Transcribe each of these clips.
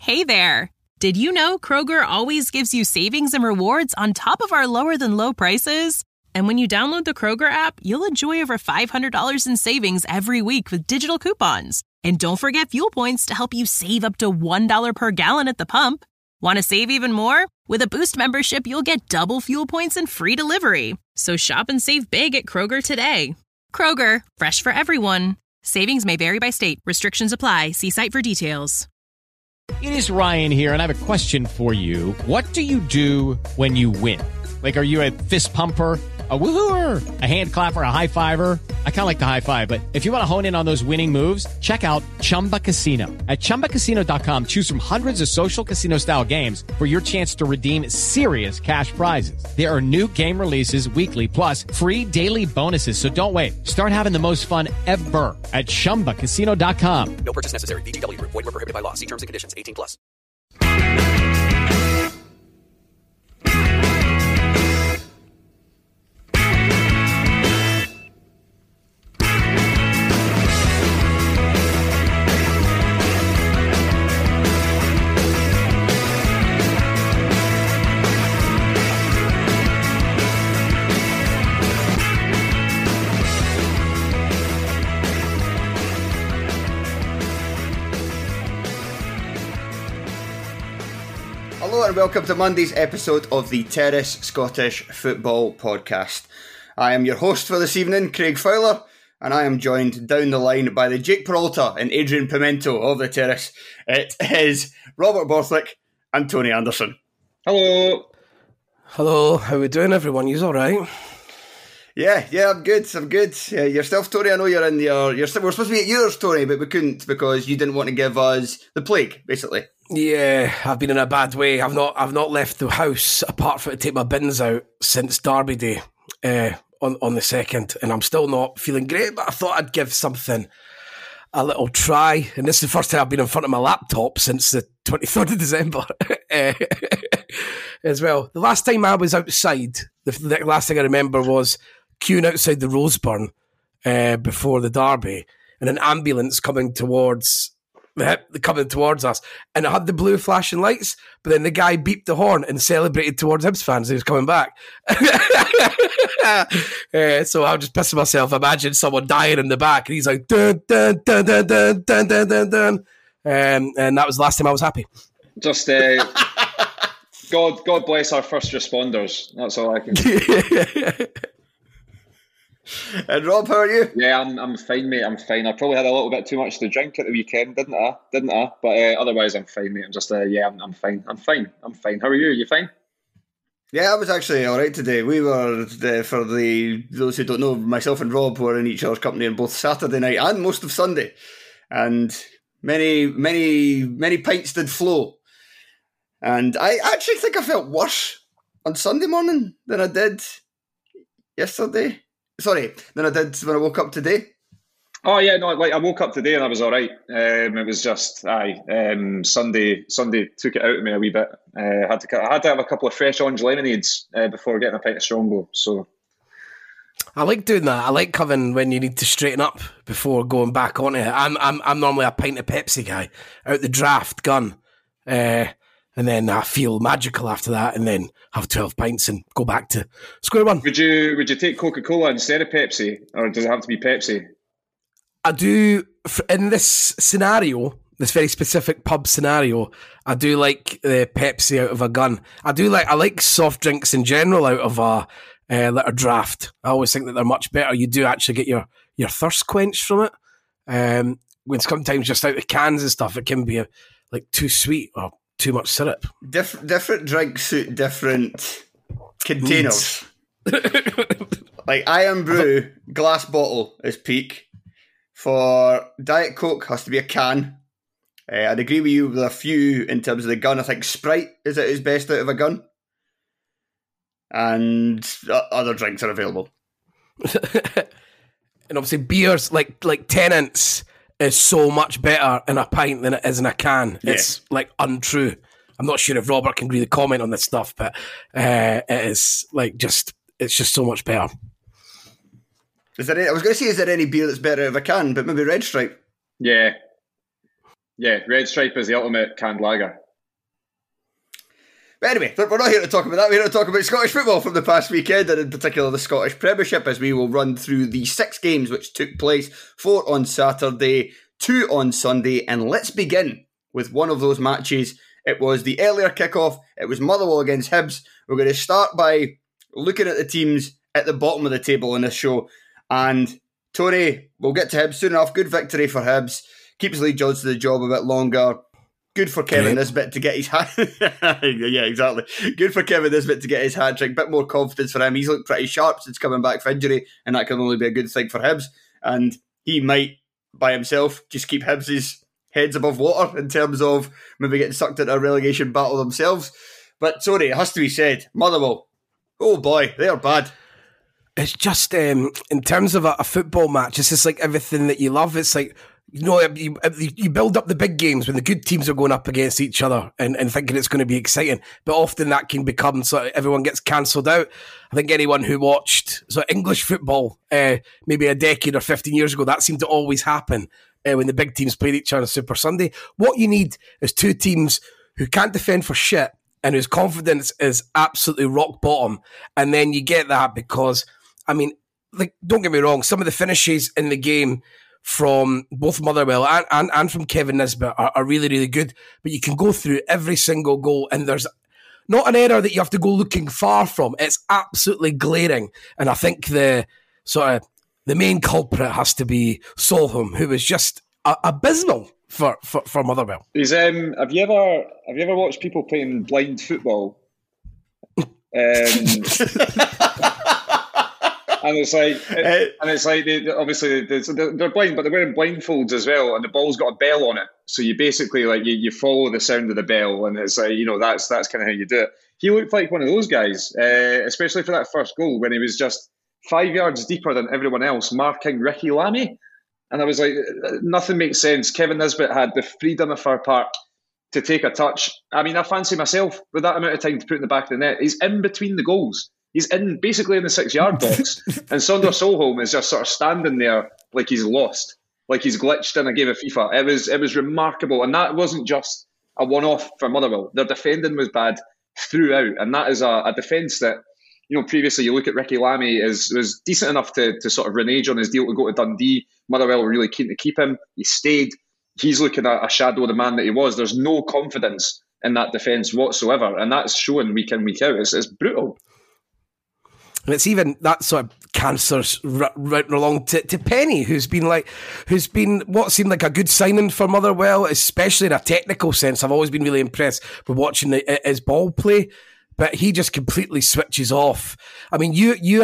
Hey there! Did you know Kroger always gives you savings and rewards on top of our lower-than-low prices? And when you download the Kroger app, you'll enjoy over $500 in savings every week with digital coupons. And don't forget fuel points to help you save up to $1 per gallon at the pump. Want to save even more? With a Boost membership, you'll get double fuel points and free delivery. So shop and save big at Kroger today. Kroger, fresh for everyone. Savings may vary by state. Restrictions apply. See site for details. It is Ryan here, and I have a question for you. What do you do when you win? Like, are you a fist pumper, a woo-hooer, a hand clapper, a high fiver? I kind of like the high five, but if you want to hone in on those winning moves, check out Chumba Casino. At ChumbaCasino.com, choose from hundreds of social casino-style games for your chance to redeem serious cash prizes. There are new game releases weekly, plus free daily bonuses. So don't wait. Start having the most fun ever at ChumbaCasino.com. No purchase necessary. VGW. Void where prohibited by law. See terms and conditions. 18+. Hello and welcome to Monday's episode of the Terrace Scottish Football Podcast. I am your host for this evening, Craig Fowler, and I am joined down the line by the Jake Peralta and Adrian Pimento of the Terrace. It is Robert Borthwick and Tony Anderson. Hello. Hello, how we doing everyone? You alright? Yeah, I'm good. Yeah, yourself, Tony, I know you're in we're supposed to be at yours, Tony, but we couldn't because you didn't want to give us the plague, basically. Yeah, I've been in a bad way. I've not left the house apart from to take my bins out since Derby Day on the 2nd, and I'm still not feeling great, but I thought I'd give something a little try. And this is the first time I've been in front of my laptop since the 23rd of December as well. The last time I was outside, the last thing I remember was queuing outside the Roseburn before the Derby, and an ambulance coming towards us, and it had the blue flashing lights, but then the guy beeped the horn and celebrated towards Hibs fans he was coming back. So I'm just pissing myself. Imagine someone dying in the back, and he's like dun dun dun dun dun dun dun dun dun, and that was the last time I was happy. Just God bless our first responders. That's all I can say. And Rob, how are you? Yeah, I'm fine, mate. I'm fine. I probably had a little bit too much to drink at the weekend, didn't I? But otherwise, I'm fine, mate. I'm just I'm fine. I'm fine. How are you? You fine? Yeah, I was actually all right today. We were, for those who don't know, myself and Rob were in each other's company on both Saturday night and most of Sunday. And many pints did flow. And I actually think I felt worse on Sunday morning than I did yesterday. Sorry, than I did when I woke up today. Oh yeah, no, like I woke up today and I was all right. It was just Sunday took it out of me a wee bit. I had to have a couple of fresh orange lemonades before getting a pint of Strongbow. So I like doing that. I like coming when you need to straighten up before going back on it. I'm normally a pint of Pepsi guy out the draft gun, and then I feel magical after that, and then have 12 pints and go back to square one. Would you take Coca-Cola instead of Pepsi, or does it have to be Pepsi? I do, in this scenario, this very specific pub scenario, I do like the Pepsi out of a gun. I like soft drinks in general out of a little draft. I always think that they're much better. You do actually get your thirst quenched from it. When sometimes just out of cans and stuff, it can be like too sweet or too much syrup. Different drinks suit different containers. Like Iron Brew, glass bottle is peak. For Diet Coke, has to be a can. I'd agree with you with a few in terms of the gun. I think Sprite is at its best out of a gun. And other drinks are available. And obviously beers, like Tennent's is so much better in a pint than it is in a can. Yeah. It's like untrue. I'm not sure if Robert can really comment on this stuff, but it is like it's just so much better. I was going to say, is there any beer that's better out of a can? But maybe Red Stripe. Yeah. Yeah, Red Stripe is the ultimate canned lager. But anyway, we're not here to talk about that. We're here to talk about Scottish football from the past weekend, and in particular the Scottish Premiership, as we will run through the 6 games which took place, 4 on Saturday, 2 on Sunday, and let's begin with one of those matches. It was the earlier kickoff. It was Motherwell against Hibs. We're going to start by looking at the teams at the bottom of the table in this show, and Tony, we'll get to Hibs soon enough. Good victory for Hibs. Keeps Lee Johnson the job a bit longer. Good for Kevin Nisbet to get his hat. Yeah, exactly. Good for Kevin Nisbet to get his hat trick. Bit more confidence for him. He's looked pretty sharp since coming back from injury, and that can only be a good thing for Hibs. And he might, by himself, just keep Hibs' heads above water in terms of maybe getting sucked into a relegation battle themselves. But sorry, it has to be said, Motherwell, oh boy, they are bad. It's just, in terms of a football match, it's just like everything that you love. It's like, you build up the big games when the good teams are going up against each other and thinking it's going to be exciting. But often that can become sort of everyone gets cancelled out. I think anyone who watched sort of English football maybe a decade or 15 years ago, that seemed to always happen when the big teams played each other on Super Sunday. What you need is 2 teams who can't defend for shit and whose confidence is absolutely rock bottom. And then you get that because, I mean, like, don't get me wrong, some of the finishes in the game from both Motherwell and from Kevin Nisbet are really, really good. But you can go through every single goal and there's not an error that you have to go looking far from. It's absolutely glaring. And I think the main culprit has to be Solholm, who was just abysmal for Motherwell. Have you ever watched people playing blind football? And it's like, they're blind, but they're wearing blindfolds as well, and the ball's got a bell on it. So you basically you follow the sound of the bell, and it's like, that's kind of how you do it. He looked like one of those guys, especially for that first goal when he was just 5 yards deeper than everyone else, marking Ricky Lamy. And I was like, nothing makes sense. Kevin Nisbet had the freedom of our part to take a touch. I mean, I fancy myself with that amount of time to put in the back of the net. He's in between the goals. He's basically in the 6-yard box, and Sonder Solholm is just sort of standing there like he's lost, like he's glitched in a game of FIFA. It was remarkable, and that wasn't just a one-off for Motherwell. Their defending was bad throughout, and that is a defence that, previously you look at Ricky Lamy was decent enough to sort of renege on his deal to go to Dundee. Motherwell were really keen to keep him. He stayed. He's looking at a shadow of the man that he was. There's no confidence in that defence whatsoever, and that's showing week in, week out. It's brutal. And it's even that sort of cancer's right along to Penny, who's been what seemed like a good signing for Motherwell, especially in a technical sense. I've always been really impressed with watching his ball play, but he just completely switches off. I mean,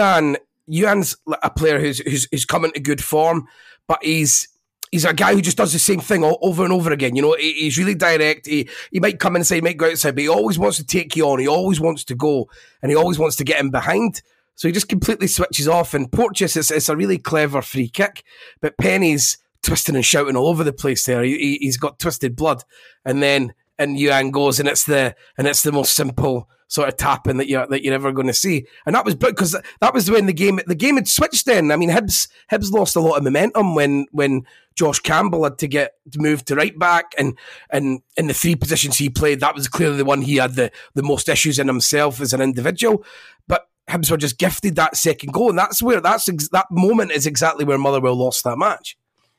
Yuan's a player who's come into good form, but he's a guy who just does the same thing over and over again. He's really direct. He might come inside, might go outside, but he always wants to take you on. He always wants to go, and he always wants to get in behind. So he just completely switches off. And Porteous, it's a really clever free kick, but Penny's twisting and shouting all over the place there. He's got twisted blood, and Yuan goes, and it's the most simple sort of tapping that you're ever going to see. And that was because that was when the game had switched. Then I mean, Hibs lost a lot of momentum when Josh Campbell had to move to right back, and in the 3 positions he played, that was clearly the one he had the most issues in himself as an individual. But Hibs were just gifted that second goal, and that moment is exactly where Motherwell lost that match.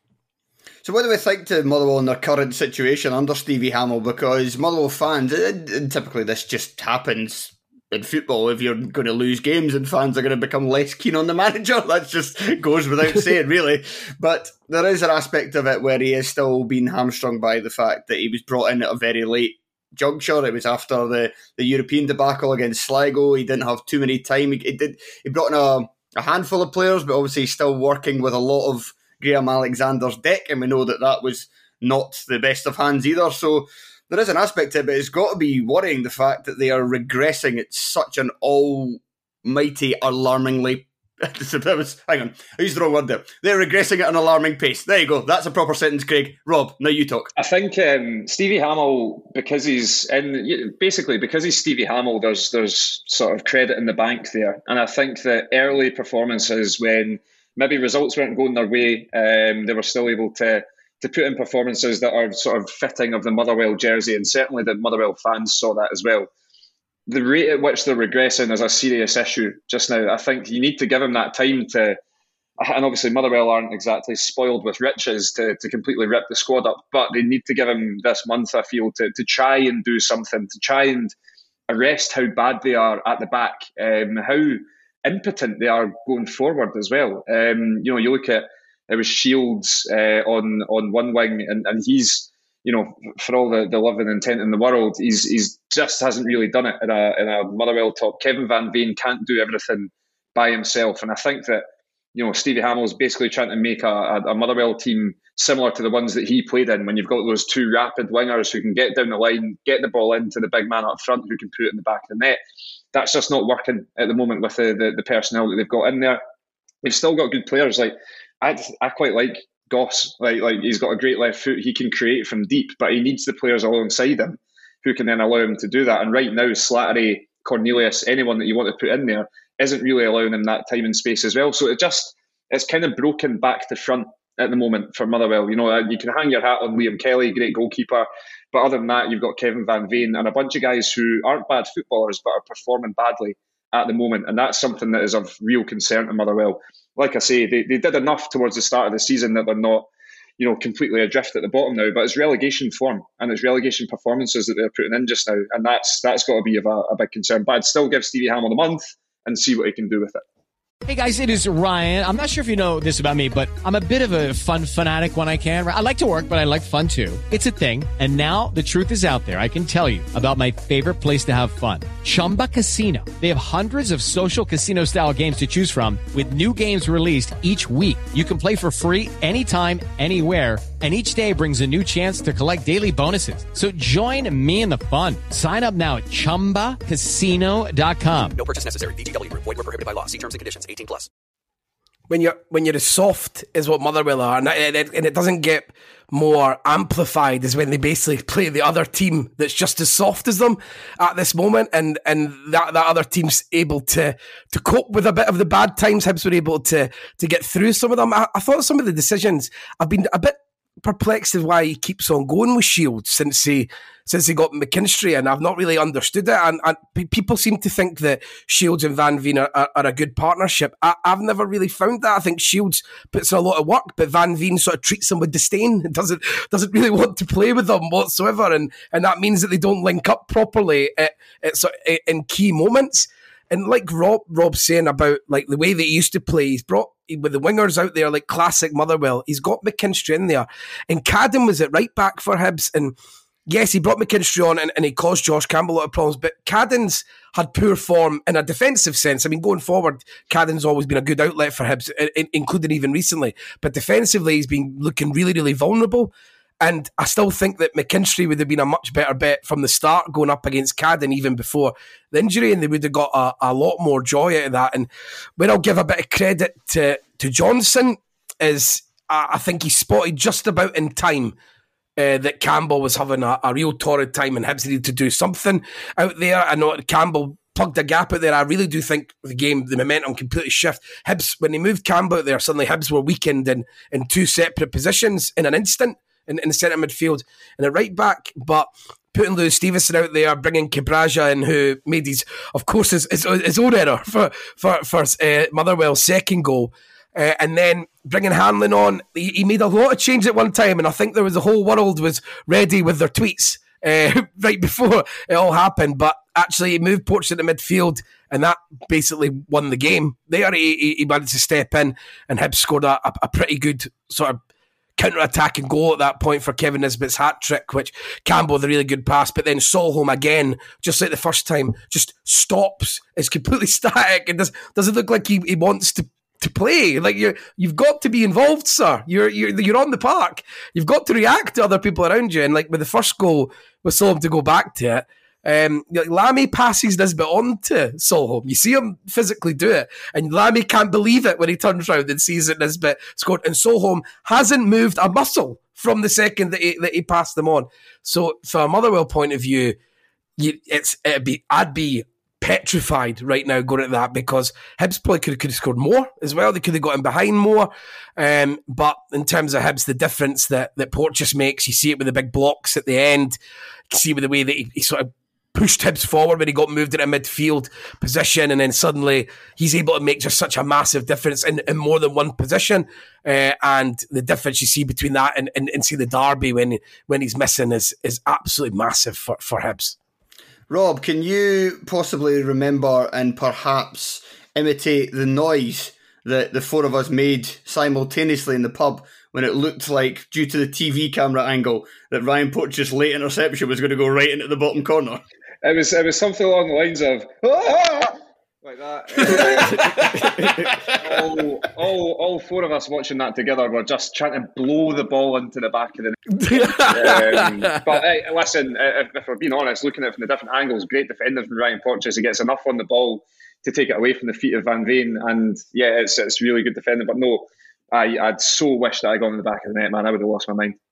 So what do we think to Motherwell in their current situation under Stevie Hamill? Because Motherwell fans, and typically this just happens in football, if you're going to lose games and fans are going to become less keen on the manager, that just goes without saying, really. But there is an aspect of it where he is still being hamstrung by the fact that he was brought in at a very late juncture. It was after the European debacle against Sligo. He didn't have too many time. He brought in a handful of players, but obviously he's still working with a lot of Graham Alexander's deck, and we know that was not the best of hands either. So there is an aspect to it, but it's got to be worrying the fact that they are regressing at such an almighty, alarmingly... hang on, I used the wrong word there. They're regressing at an alarming pace. There you go. That's a proper sentence, Craig. Rob, now you talk. I think Stevie Hamill, because he's Stevie Hamill, there's sort of credit in the bank there. And I think that early performances when maybe results weren't going their way, they were still able to to put in performances that are sort of fitting of the Motherwell jersey, and certainly the Motherwell fans saw that as well. The rate at which they're regressing is a serious issue just now. I think you need to give them that time to, and obviously Motherwell aren't exactly spoiled with riches to completely rip the squad up, but they need to give them this month, I feel, to try and do something, to try and arrest how bad they are at the back, how impotent they are going forward as well. You look at, it was Shields on one wing, and he's, for all the love and intent in the world, he's just hasn't really done it in a Motherwell top. Kevin Van Veen can't do everything by himself, and I think that Stevie Hamill's basically trying to make a Motherwell team similar to the ones that he played in, when you've got those two rapid wingers who can get down the line, get the ball into the big man up front who can put it in the back of the net. That's just not working at the moment with the personnel that they've got in there. They've still got good players. Like I quite like Goss. Like he's got a great left foot. He can create from deep, but he needs the players alongside him who can then allow him to do that. And right now, Slattery, Cornelius, anyone that you want to put in there isn't really allowing him that time and space as well. So it's kind of broken back to front at the moment for Motherwell. You can hang your hat on Liam Kelly, great goalkeeper, but other than that, you've got Kevin Van Veen and a bunch of guys who aren't bad footballers but are performing badly at the moment, and that's something that is of real concern to Motherwell. Like I say, they did enough towards the start of the season that they're not completely adrift at the bottom now, but it's relegation form and it's relegation performances that they're putting in just now, and that's got to be of a big concern. But I'd still give Stevie Hamill the month and see what he can do with it. Hey guys, it is Ryan. I'm not sure if you know this about me, but I'm a bit of a fun fanatic when I can. I like to work, but I like fun too. It's a thing. And now the truth is out there. I can tell you about my favorite place to have fun. Chumba Casino. They have hundreds of social casino style games to choose from with new games released each week. You can play for free anytime, anywhere. And each day brings a new chance to collect daily bonuses. So join me in the fun. Sign up now at ChumbaCasino.com. No purchase necessary. VGW Group. Void where prohibited by law. See terms and conditions. 18+. When you're as soft as what Motherwell are, and it doesn't get more amplified, is when they basically play the other team that's just as soft as them at this moment, and that other team's able to cope with a bit of the bad times. Hibs were able to get through some of them. I thought some of the decisions, I've been a bit perplexed as why he keeps on going with Shields since he got McKinstry, and I've not really understood it. And people seem to think that Shields and Van Veen are a good partnership. I've never really found that. I think Shields puts in a lot of work, but Van Veen sort of treats him with disdain. Doesn't really want to play with them whatsoever, and that means that they don't link up properly in key moments. And like Rob's saying about like the way that he used to play, he's brought with the wingers out there like classic Motherwell. He's got McKinstry in there, and Cadden was at right back for Hibs. And yes, he brought McKinstry on and he caused Josh Campbell a lot of problems. But Cadden's had poor form in a defensive sense. I mean, going forward, Cadden's always been a good outlet for Hibs, including even recently. But defensively, he's been looking really, really vulnerable. And I still think that McKinstry would have been a much better bet from the start going up against Cadden even before the injury, and they would have got a lot more joy out of that. And where I'll give a bit of credit to Johnson is I think he spotted just about in time that Campbell was having a real torrid time and Hibs needed to do something out there. I know Campbell plugged a gap out there. I really do think the momentum completely shift. Hibs, when they moved Campbell out there, suddenly Hibs were weakened in two separate positions in an instant. In the centre midfield and a right back, but putting Lewis Stevenson out there, bringing Cabraja in, who made his own error for Motherwell's second goal, and then bringing Hanlon on. He made a lot of change at one time, and I think the whole world was ready with their tweets right before it all happened. But actually, he moved Porch into midfield, and that basically won the game. There, he managed to step in, and Hibs scored a pretty good sort of counter-attacking goal at that point for Kevin Nisbet's hat-trick, which Campbell with a really good pass, but then Solholm again, just like the first time, just stops. It's completely static. It doesn't look like he wants to play. Like you've got to be involved, sir. You're on the park. You've got to react to other people around you. And like with the first goal, with Solholm to go back to it, Lamie passes Nisbet on to Solholm. You see him physically do it, and Lamie can't believe it when he turns around and sees that Nisbet scored, and Solholm hasn't moved a muscle from the second that he passed them on. So from a Motherwell point of view, I'd be petrified right now going at that, because Hibs probably could have scored more as well. They could have gotten behind more. But in terms of Hibs, the difference that Porteous makes, you see it with the big blocks at the end. You see with the way that he sort of pushed Hibs forward when he got moved into midfield position, and then suddenly he's able to make just such a massive difference in more than one position. And the difference you see between that and see the derby when he's missing is absolutely massive for Hibs. Rob, can you possibly remember and perhaps imitate the noise that the four of us made simultaneously in the pub when it looked like, due to the TV camera angle, that Ryan Porteous' late interception was going to go right into the bottom corner? It was something along the lines of like that. All four of us watching that together were just trying to blow the ball into the back of the net. But listen, if we're being honest, looking at it from the different angles, great defending from Ryan Porteous. He gets enough on the ball to take it away from the feet of Van Veen, and yeah, it's really good defending. But no, I'd so wish that I got in the back of the net, man. I would have lost my mind.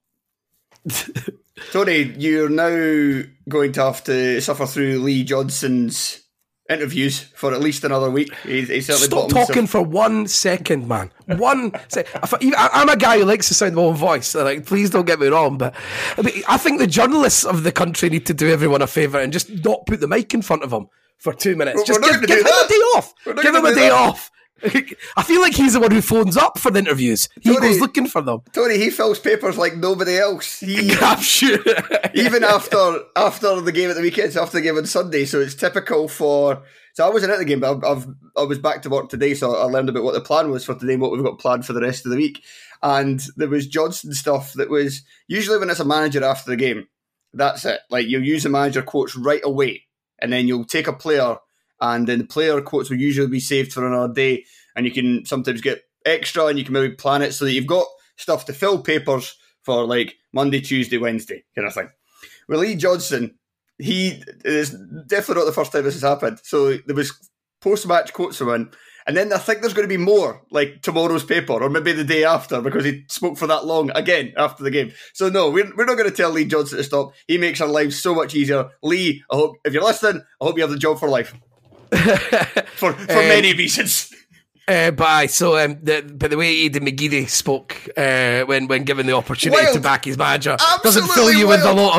Tony, you're now going to have to suffer through Lee Johnson's interviews for at least another week. He's Stop talking for 1 second, man. 1 second. I'm a guy who likes the sound of my own voice. Like, please don't get me wrong, but I think the journalists of the country need to do everyone a favour and just not put the mic in front of them for 2 minutes. Just give him a day off. Give him a day off. I feel like he's the one who phones up for the interviews. He goes looking for them. Tony, he fills papers like nobody else. I'm sure. Even after the game at the weekends, after the game on Sunday. So it's typical for... So I wasn't at the game, but I was back to work today, so I learned about what the plan was for today and what we've got planned for the rest of the week. And there was Johnson stuff that was... Usually when it's a manager after the game, that's it. Like, you'll use the manager quotes right away, and then you'll take a player, and then the player quotes will usually be saved for another day, and you can sometimes get extra, and you can maybe plan it so that you've got stuff to fill papers for, like, Monday, Tuesday, Wednesday kind of thing. With Lee Johnson, he is definitely not the first time this has happened. So there was post-match quotes from him, and then I think there's going to be more, like tomorrow's paper, or maybe the day after, because he spoke for that long again after the game. So no, we're not going to tell Lee Johnson to stop. He makes our lives so much easier. Lee, I hope, if you're listening, I hope you have the job for life. for many reasons. But the way Aidan McGeady spoke when given the opportunity to back his manager doesn't fill you with a lot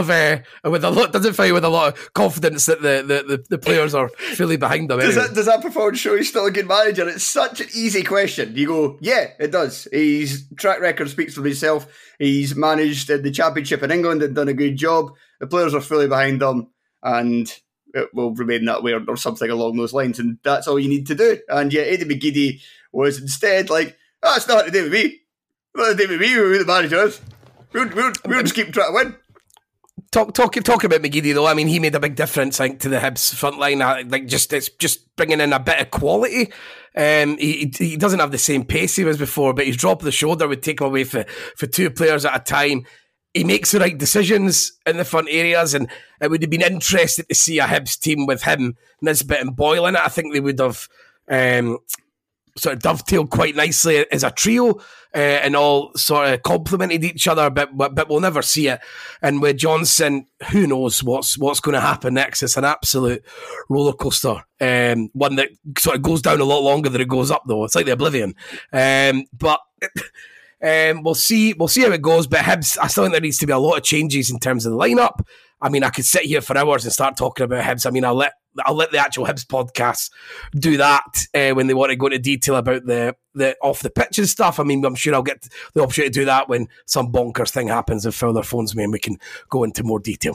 of confidence that the players are fully behind them. Anyway. Does that performance show he's still a good manager? It's such an easy question. You go, yeah, it does. His track record speaks for himself. He's managed in the Championship in England and done a good job. The players are fully behind him, and it will remain that way or something along those lines, and that's all you need to do. And yeah, Aidan McGeady was instead like, it's not to do with me. Not to do with me who the manager is. We'll just keep trying to win. Talk about McGeady though. I mean, he made a big difference, I think, to the Hibs front line. It's just bringing in a bit of quality. He doesn't have the same pace he was before, but his drop of the shoulder would take him away for 2 players at a time. He makes the right decisions in the front areas, and it would have been interesting to see a Hibs team with him, Nisbet and Boyle in it. I think they would have sort of dovetailed quite nicely as a trio and all sort of complemented each other, but we'll never see it. And with Johnson, who knows what's going to happen next? It's an absolute roller coaster. One that sort of goes down a lot longer than it goes up, though. It's like the Oblivion. But... we'll see how it goes, but Hibs, I still think there needs to be a lot of changes in terms of the lineup. I mean, I could sit here for hours and start talking about Hibs. I mean, I'll let the actual Hibs podcast do that when they want to go into detail about the off the pitch and stuff. I mean, I'm sure I'll get the opportunity to do that when some bonkers thing happens and Fowler phones me and we can go into more detail.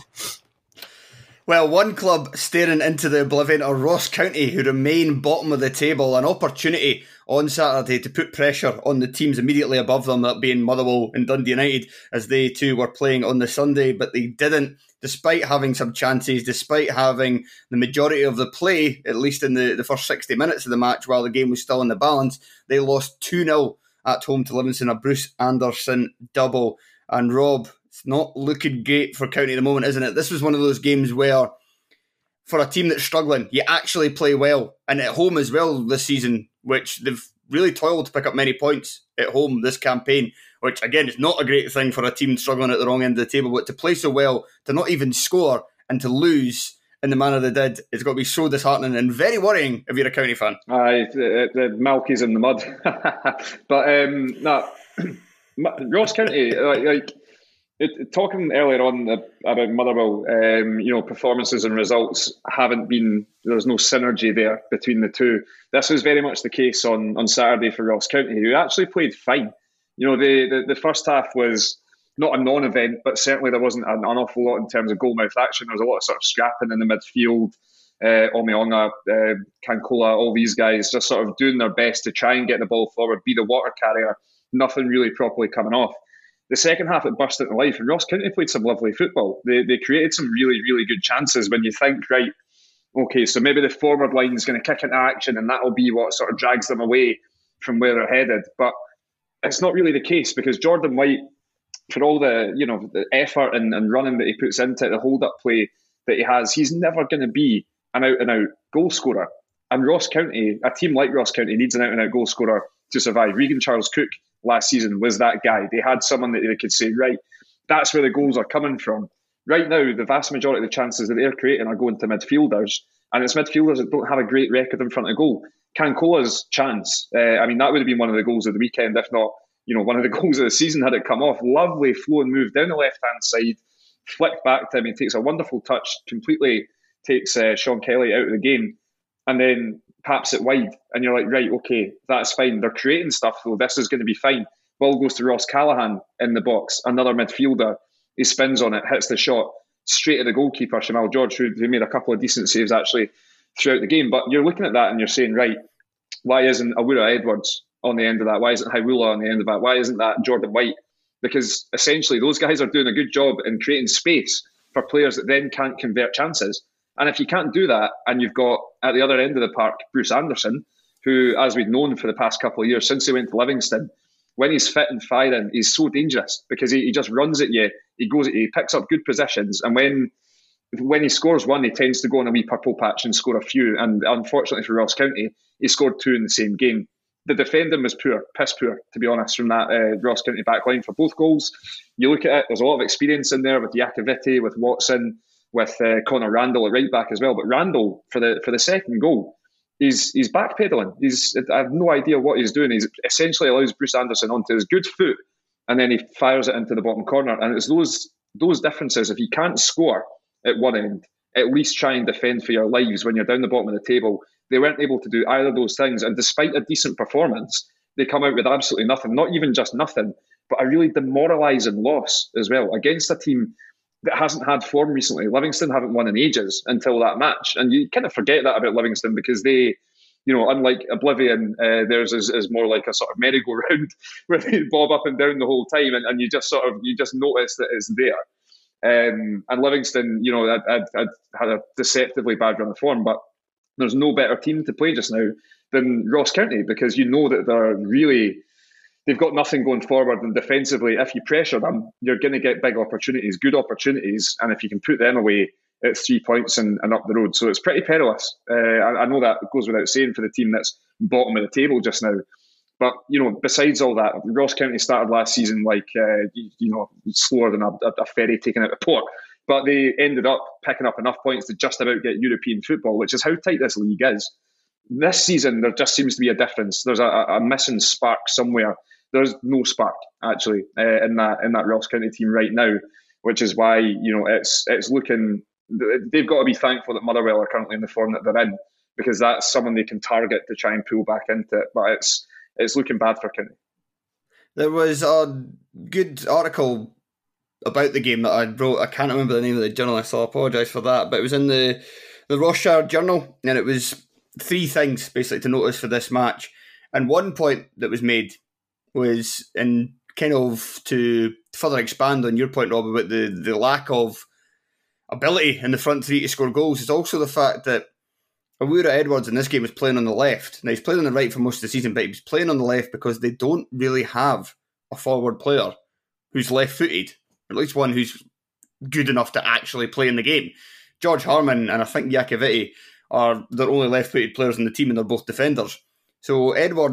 Well, one club staring into the oblivion are Ross County, who remain bottom of the table. An opportunity on Saturday to put pressure on the teams immediately above them, that being Motherwell and Dundee United, as they too were playing on the Sunday, but they didn't, despite having some chances, despite having the majority of the play, at least in the first 60 minutes of the match while the game was still in the balance. They lost 2-0 at home to Livingston, a Bruce Anderson double. And Rob, it's not looking great for County at the moment, isn't it? This was one of those games where, for a team that's struggling, you actually play well. And at home as well this season, which they've really toiled to pick up many points at home this campaign, which again is not a great thing for a team struggling at the wrong end of the table, but to play so well, to not even score and to lose in the manner they did, it's got to be so disheartening and very worrying if you're a County fan. Aye, the milk is in the mud. But Ross County, talking earlier on about Motherwell, performances and results haven't been, there's no synergy there between the two. This was very much the case on Saturday for Ross County, who actually played fine. The first half was not a non-event, but certainly there wasn't an awful lot in terms of goal mouth action. There was a lot of sort of scrapping in the midfield. Omionga, Kankola, all these guys just sort of doing their best to try and get the ball forward, be the water carrier. Nothing really properly coming off. The second half, it burst into life, and Ross County played some lovely football. They created some really, really good chances when you think, right, okay, so maybe the forward line is going to kick into action and that'll be what sort of drags them away from where they're headed. But it's not really the case, because Jordan White, for all the effort and running that he puts into it, the hold-up play that he has, he's never going to be an out-and-out goal scorer. And Ross County, a team like Ross County, needs an out-and-out goal scorer to survive. Regan Charles-Cook last season was that guy. They had someone that they could say, right, that's where the goals are coming from. Right now, the vast majority of the chances that they're creating are going to midfielders, and it's midfielders that don't have a great record in front of goal. Kankola's chance, that would have been one of the goals of the weekend, if not, one of the goals of the season had it come off. Lovely flowing move down the left-hand side, flicked back to him. He takes a wonderful touch, completely takes Sean Kelly out of the game, and then paps it wide. And you're like, right, okay, that's fine. They're creating stuff, though. This is going to be fine. Ball goes to Ross Callaghan in the box, another midfielder. He spins on it, hits the shot straight at the goalkeeper, Shamal George, who made a couple of decent saves actually throughout the game. But you're looking at that and you're saying, right, why isn't Awura Edwards on the end of that? Why isn't Hairula on the end of that? Why isn't that Jordan White? Because essentially those guys are doing a good job in creating space for players that then can't convert chances. And if you can't do that, and you've got at the other end of the park Bruce Anderson, who, as we've known for the past couple of years since he went to Livingston, when he's fit and firing, he's so dangerous because he just runs at you. He picks up good positions, and when he scores one, he tends to go on a wee purple patch and score a few. And unfortunately for Ross County, he scored two in the same game. The defending was poor, piss poor, to be honest, from that Ross County backline for both goals. You look at it, there's a lot of experience in there with Iacovitti, with Watson, with Connor Randall at right back as well. But Randall, for the second goal, he's backpedaling. I have no idea what he's doing. He essentially allows Bruce Anderson onto his good foot, and then he fires it into the bottom corner. And it's those differences. If you can't score at one end, at least try and defend for your lives when you're down the bottom of the table. They weren't able to do either of those things. And despite a decent performance, they come out with absolutely nothing. Not even just nothing, but a really demoralising loss as well against a team that hasn't had form recently. Livingston haven't won in ages until that match. And you kind of forget that about Livingston because they, unlike Oblivion, theirs is more like a sort of merry-go-round where they bob up and down the whole time, and you just notice that it's there. And Livingston, had a deceptively bad run of form, but there's no better team to play just now than Ross County because you know that they've got nothing going forward, and defensively, if you pressure them, you're going to get big opportunities, good opportunities, and if you can put them away, it's 3 points and up the road. So it's pretty perilous. I know that goes without saying for the team that's bottom of the table just now. But, besides all that, Ross County started last season like, slower than a ferry taken out of port. But they ended up picking up enough points to just about get European football, which is how tight this league is. This season, there just seems to be a difference. There's a missing spark somewhere. There's no spark, actually, in that Ross County team right now, which is why, it's looking... They've got to be thankful that Motherwell are currently in the form that they're in, because that's someone they can target to try and pull back into it. But it's looking bad for County. There was a good article about the game that I wrote. I can't remember the name of the journalist, so I apologise for that. But it was in the Rossshire Journal, and it was 3 things basically to notice for this match. And one point that was made was, in kind of to further expand on your point, Rob, about the lack of ability in the front three to score goals, is also the fact that Awura Edwards in this game was playing on the left. Now, he's played on the right for most of the season, but he was playing on the left because they don't really have a forward player who's left-footed, or at least one who's good enough to actually play in the game. George Harmon and I think Iacovitti are their only left-footed players in the team, and they're both defenders. So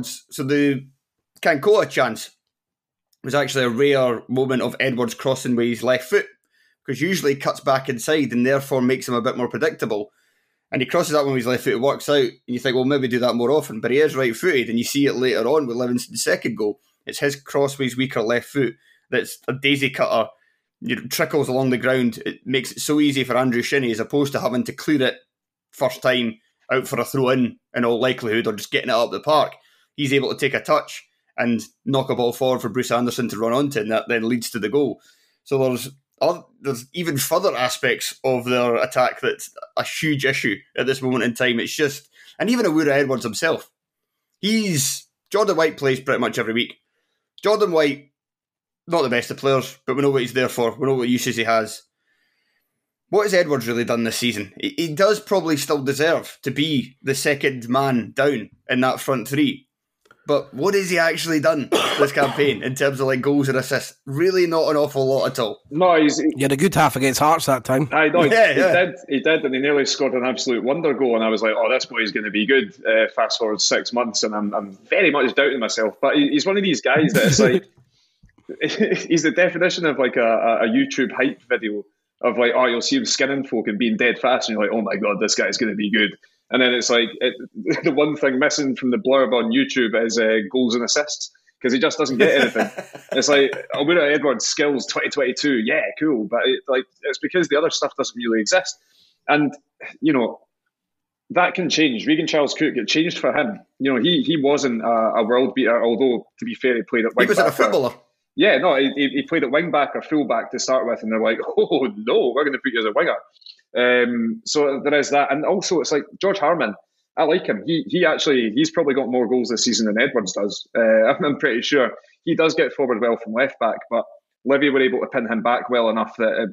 the Kankola chance was actually a rare moment of Edwards crossing with his left foot, because usually he cuts back inside and therefore makes him a bit more predictable. And he crosses that one with his left foot, works out, and you think, well, maybe do that more often. But he is right-footed, and you see it later on with Livingston's second goal. It's his cross with his weaker left foot that's a daisy cutter, trickles along the ground. It makes it so easy for Andrew Shinnie as opposed to having to clear it first time out for a throw-in in all likelihood, or just getting it up the park. He's able to take a touch and knock a ball forward for Bruce Anderson to run onto, and that then leads to the goal. So there's even further aspects of their attack that's a huge issue at this moment in time. It's just, and even Awura Edwards himself, Jordan White plays pretty much every week. Jordan White, not the best of players, but we know what he's there for. We know what uses he has. What has Edwards really done this season? He does probably still deserve to be the second man down in that front three. But what has he actually done this campaign in terms of like goals and assists? Really not an awful lot at all. No, he had a good half against Hearts that time. I know, he did, and he nearly scored an absolute wonder goal, and I was like, oh, this boy's going to be good. Fast forward 6 months, and I'm very much doubting myself. But he's one of these guys that it's like, he's the definition of like a YouTube hype video of like, oh, you'll see him skinning folk and being dead fast, and you're like, oh my God, this guy's going to be good. And then it's like, the one thing missing from the blurb on YouTube is goals and assists, because he just doesn't get anything. It's like, Awura Edwards skills 2022, yeah, cool. But it's because the other stuff doesn't really exist. And, that can change. Regan Charles-Cook, it changed for him. He wasn't a world beater, although, to be fair, he played at wing back. He was a footballer. Yeah, no, he played at wing back or full back to start with, and they're like, oh no, we're going to put you as a winger. So there is that, and also it's like George Harman. I like him. He's probably got more goals this season than Edwards does. I'm pretty sure he does get forward well from left back, but Livy were able to pin him back well enough that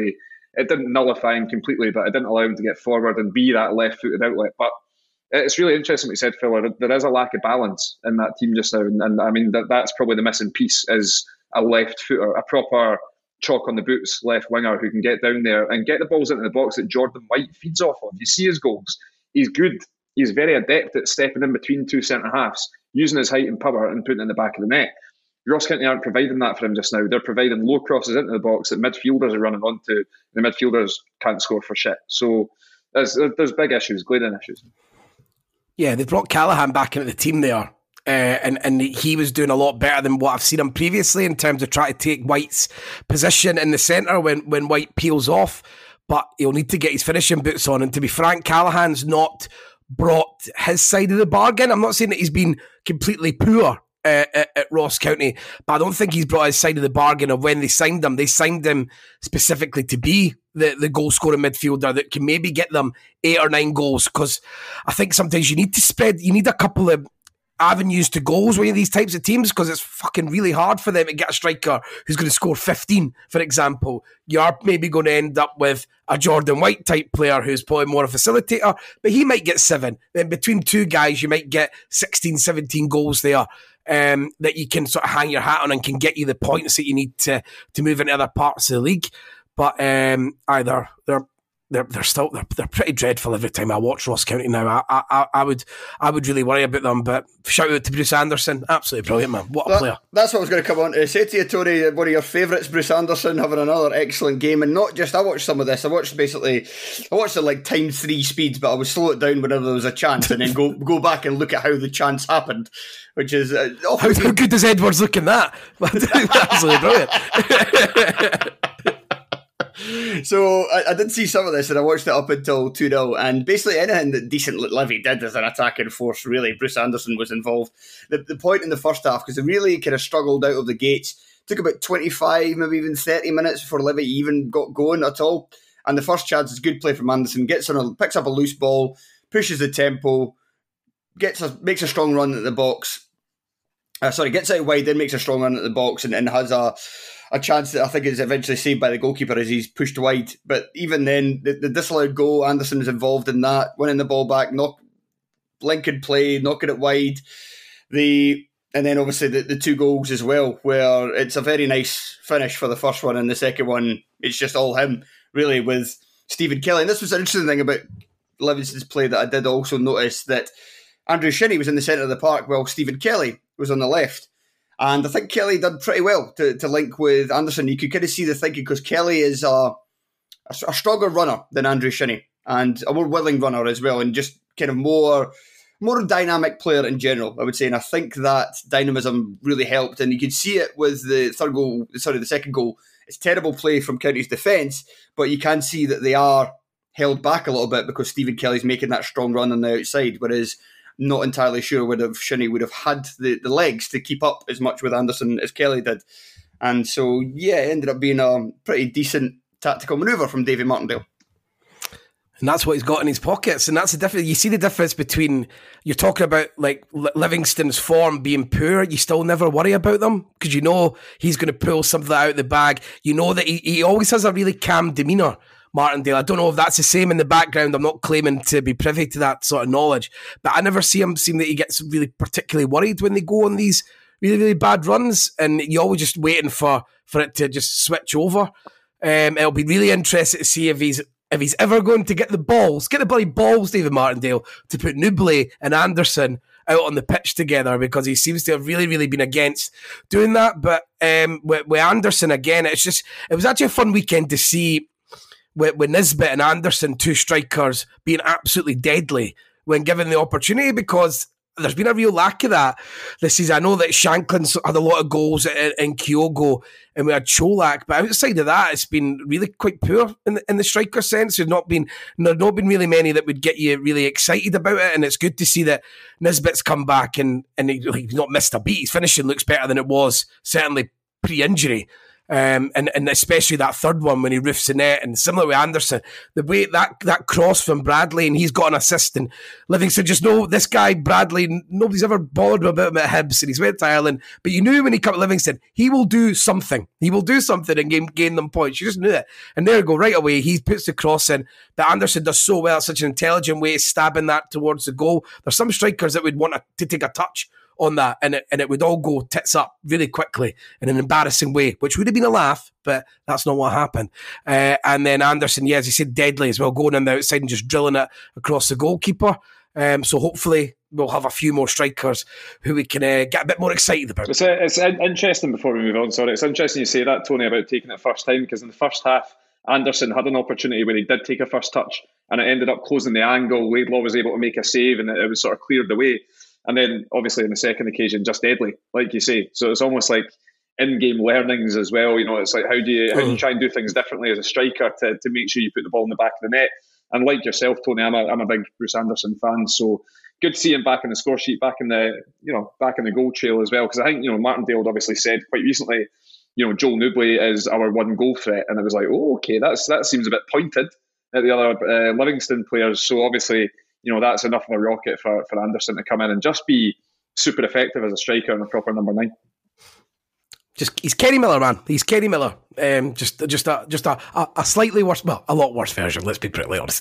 it didn't nullify him completely, but it didn't allow him to get forward and be that left-footed outlet. But it's really interesting what you said, Phil. There is a lack of balance in that team just now, and I mean that's probably the missing piece is a left footer, a proper chalk on the boots left winger who can get down there and get the balls into the box that Jordan White feeds off of. You see his goals. He's good. He's very adept at stepping in between two centre-halves, using his height and power and putting it in the back of the net. Ross County aren't providing that for him just now. They're providing low crosses into the box that midfielders are running onto. The midfielders can't score for shit. So there's big issues, glaring issues. Yeah, they've brought Callahan back into the team there. And he was doing a lot better than what I've seen him previously in terms of trying to take White's position in the centre when White peels off. But he'll need to get his finishing boots on. And to be frank, Callahan's not brought his side of the bargain. I'm not saying that he's been completely poor at Ross County, but I don't think he's brought his side of the bargain of when they signed him. They signed him specifically to be the goal-scoring midfielder that can maybe get them 8 or 9 goals, because I think sometimes you need a couple of avenues to goals with these types of teams, because it's fucking really hard for them to get a striker who's going to score 15, for example. You're maybe going to end up with a Jordan White type player who's probably more a facilitator, but he might get 7. Then between two guys, you might get 16, 17 goals there that you can sort of hang your hat on and can get you the points that you need to move into other parts of the league. But either they're pretty dreadful every time I watch Ross County now. I would really worry about them. But shout out to Bruce Anderson, absolutely brilliant, man. What a player! That's what I was going to come on to say to you, Tony. One of your favourites, Bruce Anderson, having another excellent game, and not just. I watched some of this. I watched it like times 3 speeds, but I would slow it down whenever there was a chance, and then go back and look at how the chance happened, which is how good does Edwards look in that? Absolutely brilliant. So I did see some of this, and I watched it up until 2-0, and basically anything that decent Livy did as an attacking force, really, Bruce Anderson was involved. The point in the first half, because they really kind of struggled out of the gates, took about 25, maybe even 30 minutes before Livy even got going at all. And the first chance is good play from Anderson, picks up a loose ball, pushes the tempo, makes a strong run at the box. Gets out wide, then makes a strong run at the box, and has a chance that I think is eventually saved by the goalkeeper as he's pushed wide. But even then, the disallowed goal, Anderson is involved in that, winning the ball back, blinking play, knocking it wide. And then obviously the 2 goals as well, where it's a very nice finish for the first one, and the second one, it's just all him, really, with Stephen Kelly. And this was an interesting thing about Livingston's play that I did also notice, that Andrew Shinnie was in the centre of the park while Stephen Kelly was on the left. And I think Kelly did pretty well to link with Anderson. You could kind of see the thinking because Kelly is a stronger runner than Andrew Shinnie and a more willing runner as well, and just kind of more dynamic player in general, I would say. And I think that dynamism really helped. And you could see it with the second goal. It's terrible play from County's defence, but you can see that they are held back a little bit because Stephen Kelly's making that strong run on the outside, whereas not entirely sure Shinnie would have had the legs to keep up as much with Anderson as Kelly did. And so, yeah, it ended up being a pretty decent tactical manoeuvre from Davy Martindale. And that's what he's got in his pockets. And that's the difference. You see the difference between, you're talking about like Livingston's form being poor. You still never worry about them because you know he's going to pull something out of the bag. You know that he always has a really calm demeanour, Martindale. I don't know if that's the same in the background. I'm not claiming to be privy to that sort of knowledge, but I never see him seem that he gets really particularly worried when they go on these really, really bad runs, and you're always just waiting for it to just switch over. It'll be really interesting to see if he's ever going to get the bloody balls, David Martindale, to put Newbley and Anderson out on the pitch together, because he seems to have really, really been against doing that. But with Anderson, again, it was actually a fun weekend to see with Nisbet and Anderson, two strikers, being absolutely deadly when given the opportunity, because there's been a real lack of that this season. I know that Shanklin's had a lot of goals in Kyogo and we had Cholak, but outside of that, it's been really quite poor in the striker sense. There's not been really many that would get you really excited about it, and it's good to see that Nisbet's come back and he's not missed a beat. His finishing looks better than it was, certainly pre-injury. And especially that third one when he roofs the net, and similar with Anderson, the way that cross from Bradley, and he's got an assist, and Livingston just know this guy Bradley, nobody's ever bothered about him at Hibs, and he's went to Ireland, but you knew when he came to Livingston he will do something and gain them points. You just knew it, and there you go, right away he puts the cross in that Anderson does so well, such an intelligent way, stabbing that towards the goal. There's some strikers that would want to take a touch on that, and it would all go tits up really quickly in an embarrassing way, which would have been a laugh, but that's not what happened. And then Anderson, as you said, deadly as well, going on the outside and just drilling it across the goalkeeper. So hopefully we'll have a few more strikers who we can get a bit more excited about. It's interesting, before we move on, sorry, it's interesting you say that, Tony, about taking it first time, because in the first half, Anderson had an opportunity where he did take a first touch and it ended up closing the angle. Laidlaw was able to make a save and it was sort of cleared away. And then, obviously, on the second occasion, just deadly, like you say. So it's almost like in-game learnings as well. You know, it's like how do you try and do things differently as a striker to make sure you put the ball in the back of the net. And like yourself, Tony, I'm a big Bruce Anderson fan. So good to see him back in the score sheet, back in the goal trail as well. Because I think Martindale had obviously said quite recently, Joel Newbley is our one goal threat, and it was like, oh, okay, that seems a bit pointed at the other Livingston players. So obviously, that's enough of a rocket for Anderson to come in and just be super effective as a striker and a proper number 9. He's Kenny Miller, man. He's Kenny Miller. Just a slightly worse, well, a lot worse version. Let's be brutally honest.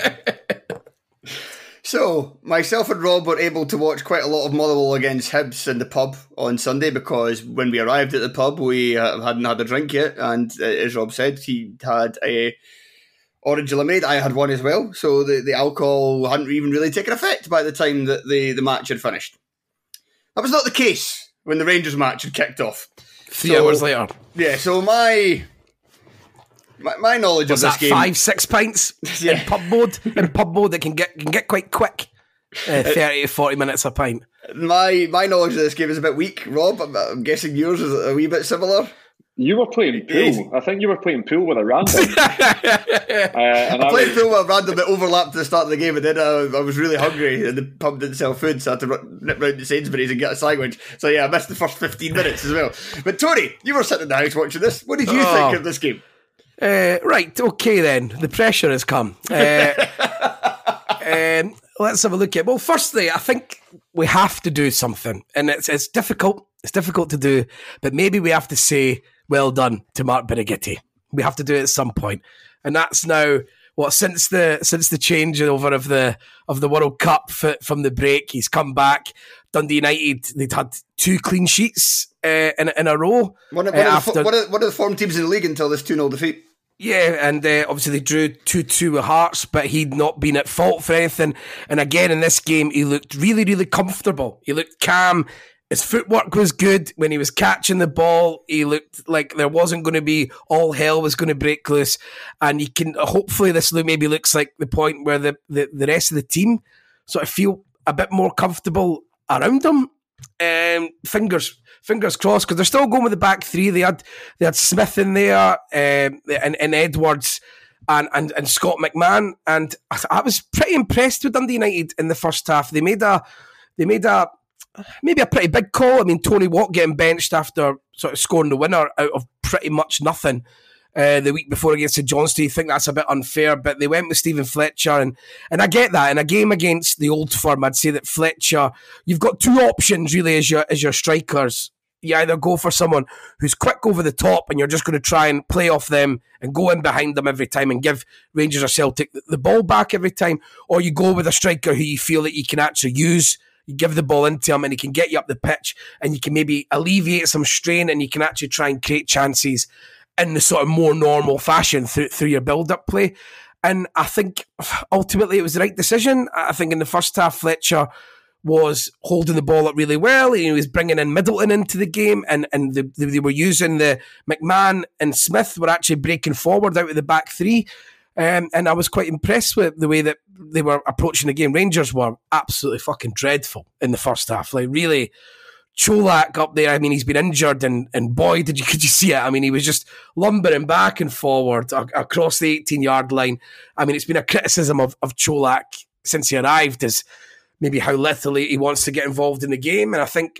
So myself and Rob were able to watch quite a lot of Motherwell against Hibs in the pub on Sunday, because when we arrived at the pub, we hadn't had a drink yet, and as Rob said, he had a orange lemonade. I had one as well, so the alcohol hadn't even really taken effect by the time that the match had finished. That was not the case when the Rangers match had kicked off. 3 hours later. Yeah, so my knowledge of this game... 5-6 pints in pub mode that can get quite quick. 30 to 40 minutes a pint. My knowledge of this game is a bit weak. Rob, I'm guessing yours is a wee bit similar. You were playing pool. I think you were playing pool with a random. I played pool with a random that overlapped at the start of the game, and then I was really hungry and the pub didn't sell food, so I had to nip round to Sainsbury's and get a sandwich. So yeah, I missed the first 15 minutes as well. But Tony, you were sitting in the house watching this. What did you think of this game? Right, okay then. The pressure has come. Let's have a look at it. Well, firstly, I think we have to do something, and it's difficult. It's difficult to do, but maybe we have to say well done to Mark Birighitti. We have to do it at some point, and that's now since the changeover of the World Cup from the break. He's come back. Dundee United, they'd had 2 clean sheets in a row. One of the form teams in the league until this 2-0 defeat. Yeah, and obviously they drew 2-2 with Hearts, but he'd not been at fault for anything. And again, in this game, he looked really, really comfortable. He looked calm. His footwork was good when he was catching the ball. He looked like there wasn't going to be all hell was going to break loose, and you can hopefully this maybe looks like the point where the rest of the team sort of feel a bit more comfortable around him. Fingers crossed, because they're still going with the back three. They had Smith in there, and Edwards and Scott McMahon, and I was pretty impressed with Dundee United in the first half. They made a maybe a pretty big call. I mean, Tony Watt getting benched after sort of scoring the winner out of pretty much nothing the week before against St Johnstone. You think that's a bit unfair, but they went with Stephen Fletcher, and I get that. In a game against the Old Firm, I'd say that Fletcher, you've got two options really as your strikers. You either go for someone who's quick over the top and you're just going to try and play off them and go in behind them every time and give Rangers or Celtic the ball back every time, or you go with a striker who you feel that you can actually use. You give the ball into him and he can get you up the pitch and you can maybe alleviate some strain and you can actually try and create chances in the sort of more normal fashion through your build-up play. And I think ultimately it was the right decision. I think in the first half, Fletcher was holding the ball up really well. He was bringing in Middleton into the game, and they were using the McMahon and Smith were actually breaking forward out of the back three. And I was quite impressed with the way that they were approaching the game. Rangers were absolutely fucking dreadful in the first half. Like, really, Cholak up there, I mean, he's been injured, and boy, could you see it? I mean, he was just lumbering back and forward across the 18-yard line. I mean, it's been a criticism of Cholak since he arrived, is maybe how little he wants to get involved in the game. And I think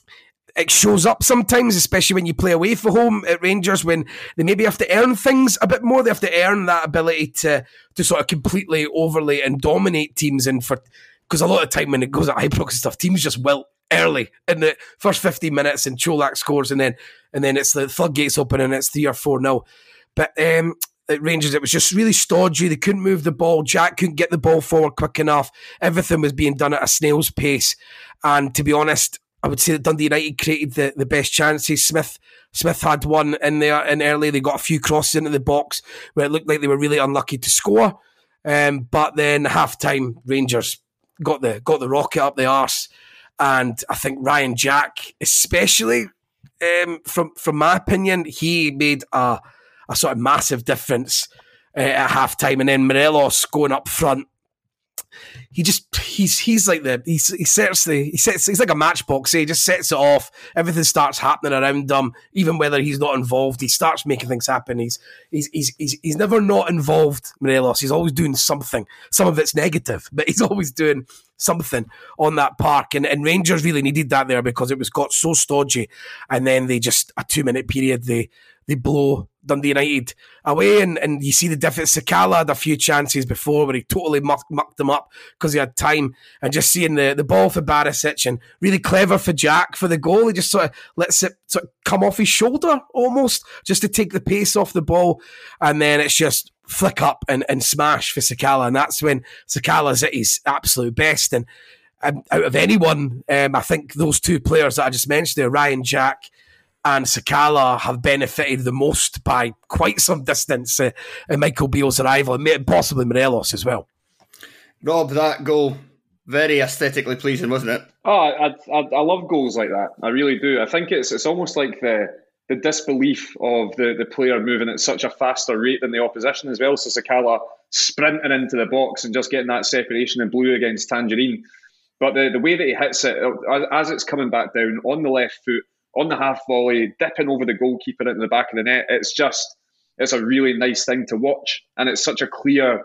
it shows up sometimes, especially when you play away from home at Rangers, when they maybe have to earn things a bit more. They have to earn that ability to sort of completely overlay and dominate teams. And because a lot of time when it goes at Ibrox and stuff, teams just wilt early in the first 15 minutes and Cholak scores, and then it's the floodgates open and it's 3 or 4-0. But at Rangers, it was just really stodgy. They couldn't move the ball. Jack couldn't get the ball forward quick enough. Everything was being done at a snail's pace. And to be honest, I would say that Dundee United created the best chances. Smith had one in there, and early they got a few crosses into the box where it looked like they were really unlucky to score. But then half-time, Rangers got the rocket up the arse. And I think Ryan Jack, especially, from my opinion, he made a sort of massive difference at half-time. And then Morelos going up front, he's like he's like a matchbox. He just sets it off. Everything starts happening around him, even whether he's not involved. He starts making things happen. He's never not involved, Morelos. He's always doing something. Some of it's negative, but he's always doing something on that park. And Rangers really needed that there because it got so stodgy. And then they just, a 2-minute period, they blow Dundee United away, and you see the difference. Sakala had a few chances before where he totally mucked them up because he had time, and just seeing the ball for Barisic, and really clever for Jack for the goal. He just sort of lets it sort of come off his shoulder almost, just to take the pace off the ball, and then it's just flick up and smash for Sakala, and that's when Sakala's at his absolute best. And out of anyone, I think those two players that I just mentioned there, Ryan Jack and Sakala, have benefited the most by quite some distance in Michael Beale's arrival, and possibly Morelos as well. Rob, that goal, very aesthetically pleasing, wasn't it? Oh, I love goals like that. I really do. I think it's almost like the disbelief of the player moving at such a faster rate than the opposition as well. So Sakala sprinting into the box and just getting that separation in blue against Tangerine. But the way that he hits it, as it's coming back down on the left foot, on the half volley, dipping over the goalkeeper into the back of the net, it's a really nice thing to watch. And it's such a clean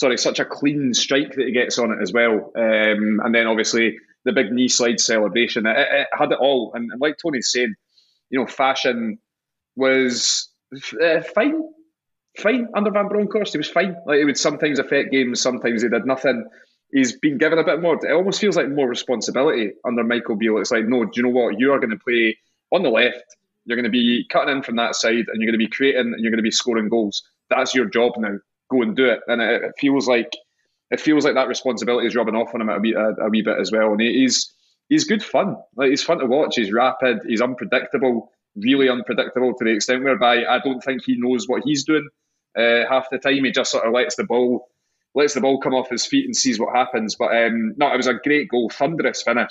strike that he gets on it as well. And then obviously the big knee slide celebration. It had it all. And like Tony said, Fashion was fine under Van Bronckhorst. He was fine. Like, he would sometimes affect games, sometimes he did nothing. He's been given a bit more. It almost feels like more responsibility under Michael Beale. It's like, no, do you know what? You are going to play on the left. You're going to be cutting in from that side, and you're going to be creating, and you're going to be scoring goals. That's your job now. Go and do it. And it feels like that responsibility is rubbing off on him a wee bit as well. And he's good fun. Like, he's fun to watch. He's rapid. He's unpredictable. Really unpredictable to the extent whereby I don't think he knows what he's doing half the time. He just sort of lets the ball come off his feet and sees what happens. But no, it was a great goal, thunderous finish.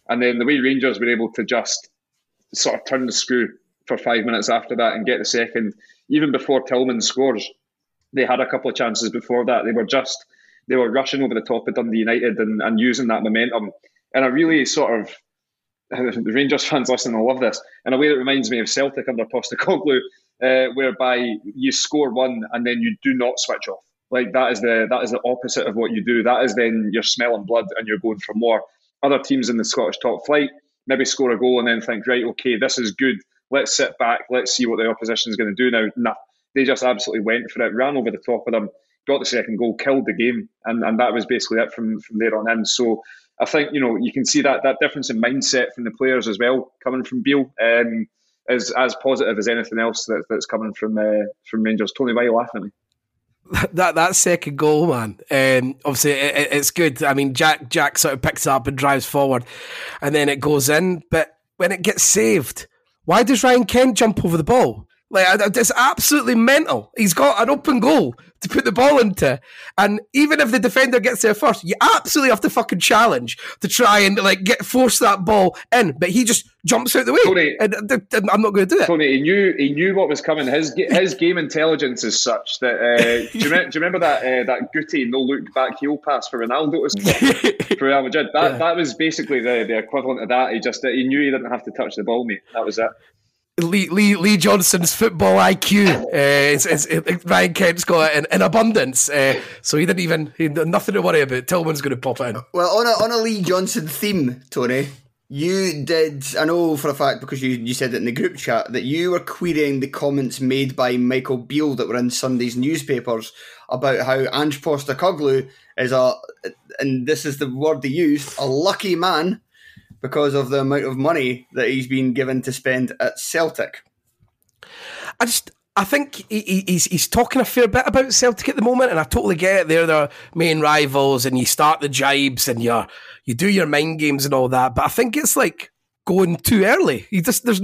And then the way Rangers were able to just sort of turn the screw for 5 minutes after that and get the second, even before Tillman scores, they had a couple of chances before that. They were rushing over the top of Dundee United and using that momentum. And I really sort of, the Rangers fans listening will love this, in a way that reminds me of Celtic under Postecoglou, whereby you score one and then you do not switch off. Like that is the opposite of what you do. That is then you're smelling blood and you're going for more. Other teams in the Scottish top flight maybe score a goal and then think, right, okay, this is good. Let's sit back. Let's see what the opposition is going to do now. Nah, they just absolutely went for it, ran over the top of them, got the second goal, killed the game, and that was basically it from there on in. So I think, you can see that difference in mindset from the players as well, coming from Beale, is as positive as anything else that's coming from Rangers. Tony, why are you laughing at me? That second goal, man. Obviously, it's good. I mean, Jack sort of picks it up and drives forward, and then it goes in. But when it gets saved, why does Ryan Kent jump over the ball? Like, it's absolutely mental. He's got an open goal to put the ball into, and even if the defender gets there first, you absolutely have to fucking challenge to try and force that ball in. But he just jumps out the way, Tony, and I'm not going to do it. Tony, he knew what was coming. His game intelligence is such that. Do you remember that Guti no look back heel pass for Ronaldo for Real Madrid? That was basically the equivalent of that. He knew he didn't have to touch the ball, mate. That was it. Lee Johnson's football IQ. Ryan Kent's got it in abundance, so he had nothing to worry about. Tillman's going to pop in. Well, on a Lee Johnson theme, Tony, you did, I know for a fact because you said it in the group chat, that you were querying the comments made by Michael Beale that were in Sunday's newspapers about how Ange Postecoglou is and this is the word he used, a lucky man, because of the amount of money that he's been given to spend at Celtic. I think he's talking a fair bit about Celtic at the moment, and I totally get it. They're their main rivals, and you start the jibes, and you do your mind games and all that. But I think it's like going too early. There's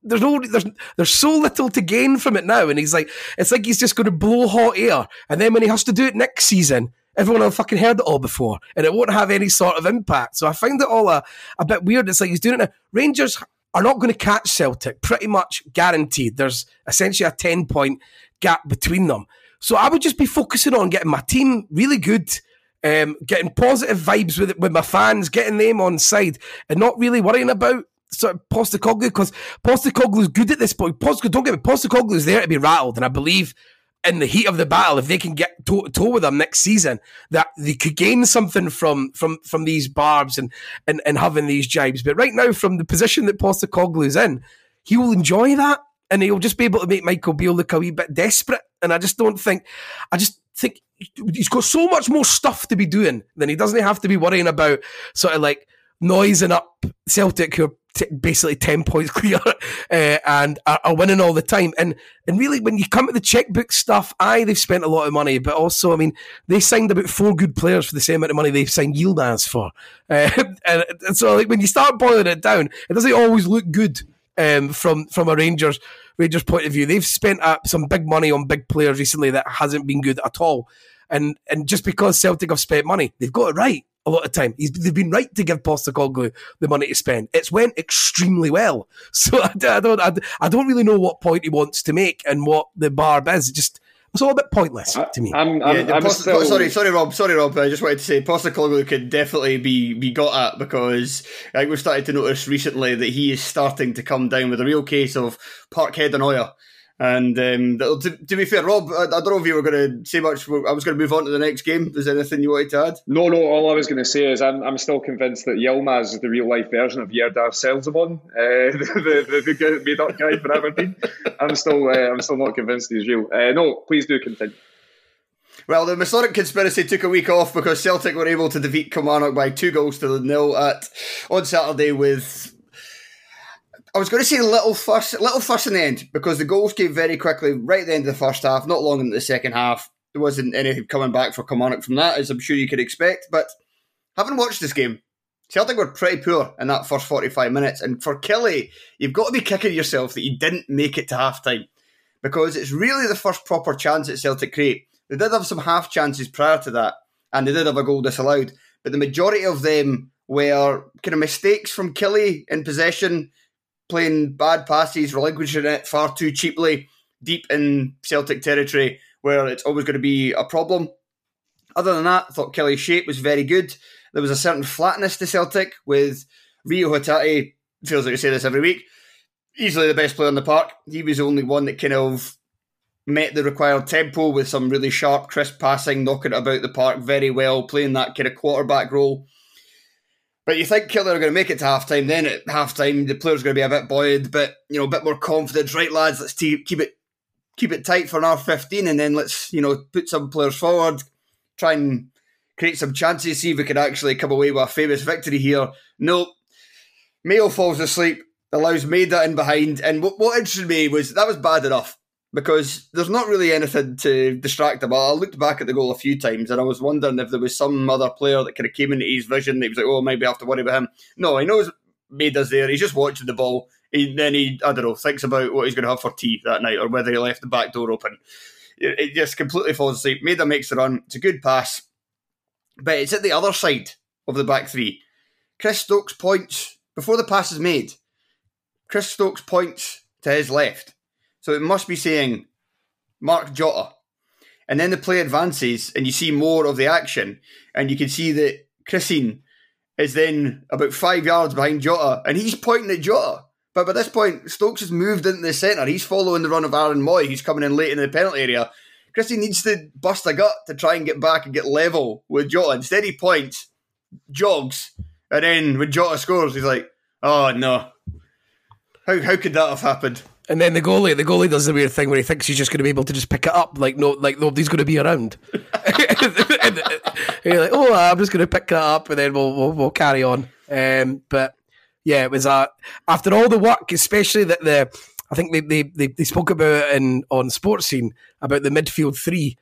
so little to gain from it now, and it's like he's just going to blow hot air, and then when he has to do it next season, everyone will have fucking heard it all before, and it won't have any sort of impact. So I find it all a bit weird. It's like he's doing it now. Rangers are not going to catch Celtic, pretty much guaranteed. There's essentially a 10-point gap between them. So I would just be focusing on getting my team really good, getting positive vibes with my fans, getting them on side, and not really worrying about sort of Postecoglou, because Postecoglou's good at this point. Don't get me, Postecoglou's there to be rattled, and I believe in the heat of the battle, if they can get toe with them next season, that they could gain something from these barbs and having these jibes. But right now, from the position that Postecoglou's in, he will enjoy that, and he'll just be able to make Michael Beale look a wee bit desperate. And I just think he's got so much more stuff to be doing than he doesn't have to be worrying about sort of like noising up Celtic, who are basically 10 points clear and are winning all the time. And really, when you come to the checkbook stuff, they've spent a lot of money, but also, I mean, they signed about 4 good players for the same amount of money they've signed Yilmaz for. And so, like, when you start boiling it down, it doesn't always look good from a Rangers point of view. They've spent some big money on big players recently that hasn't been good at all. And just because Celtic have spent money, they've got it right. A lot of time, they've been right to give Postecoglou the money to spend. It's went extremely well, so I don't really know what point he wants to make and what the barb is. It's all a bit pointless to me. Sorry, Rob. I just wanted to say Postecoglou could definitely be got at, because I think we've started to notice recently that he is starting to come down with a real case of Parkhead and Oya. And to be fair, Rob, I don't know if you were going to say much. I was going to move on to the next game. Is there anything you wanted to add? No. All I was going to say is I'm still convinced that Yilmaz is the real life version of Yerdar Selzabon, the made up guy for Aberdeen. I'm still not convinced he's real. No, please do continue. Well, the Masonic conspiracy took a week off because Celtic were able to defeat Kilmarnock by 2-0 on Saturday with, I was going to say little fuss in the end, because the goals came very quickly right at the end of the first half, not long into the second half. There wasn't anything coming back for Kilmarnock from that, as I'm sure you could expect. But having watched this game, Celtic were pretty poor in that first 45 minutes. And for Kelly, you've got to be kicking yourself that you didn't make it to half-time, because it's really the first proper chance that Celtic create. They did have some half chances prior to that, and they did have a goal disallowed, but the majority of them where kind of mistakes from Killie in possession, playing bad passes, relinquishing it far too cheaply, deep in Celtic territory, where it's always going to be a problem. Other than that, I thought Killie's shape was very good. There was a certain flatness to Celtic with Rio Hatate, feels like I say this every week, easily the best player in the park. He was the only one that kind of met the required tempo with some really sharp, crisp passing, knocking it about the park very well, playing that kind of quarterback role. But you think Killie are going to make it to half-time, then at half-time the players are going to be a bit buoyed, but a bit more confidence. Right, lads, let's keep it tight for an hour 15, and then let's put some players forward, try and create some chances, see if we can actually come away with a famous victory here. Nope. Mayo falls asleep, allows Maida in behind, and what interested me was that was bad enough, because there's not really anything to distract him. I looked back at the goal a few times and I was wondering if there was some other player that kind of came into his vision that he was like, oh, maybe I have to worry about him. No, he knows Maida's there. He's just watching the ball. Then he, I don't know, thinks about what he's going to have for tea that night or whether he left the back door open. It just completely falls asleep. Maida makes the run. It's a good pass. But it's at the other side of the back three. Chris Stokes points, before the pass is made, Chris Stokes points to his left. So it must be saying, Mark Jota. And then the play advances and you see more of the action. And you can see that Christine is then about 5 yards behind Jota. And he's pointing at Jota. But by this point, Stokes has moved into the centre. He's following the run of Aaron Moy, who's coming in late in the penalty area. Christine needs to bust a gut to try and get back and get level with Jota. Instead he points, jogs, and then when Jota scores, he's like, oh no. How could that have happened? And then the goalie does the weird thing where he thinks he's just going to be able to just pick it up, like nobody's going to be around. and you're like, oh, I'm just going to pick that up, and then we'll carry on. But yeah, it was after all the work, especially that I think they spoke about it on Sports Scene about the midfield three,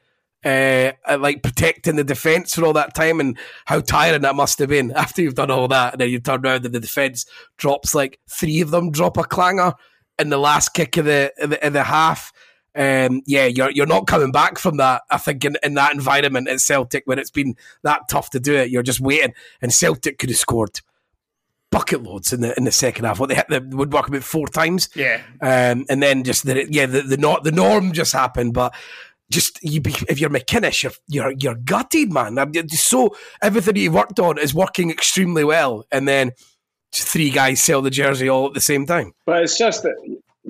like protecting the defence for all that time and how tiring that must have been after you've done all that, and then you turn around and the defence drops like three of them drop a clanger in the last kick of the half. You're not coming back from that. I think in that environment at Celtic when it's been that tough to do it, you're just waiting. And Celtic could have scored bucket loads in the second half. What they hit the woodwork about 4 times. Yeah. And then just the norm just happened, but. If you're McInnes, you're gutted, man. So everything you worked on is working extremely well, and then 3 guys sell the jersey all at the same time. But it's just that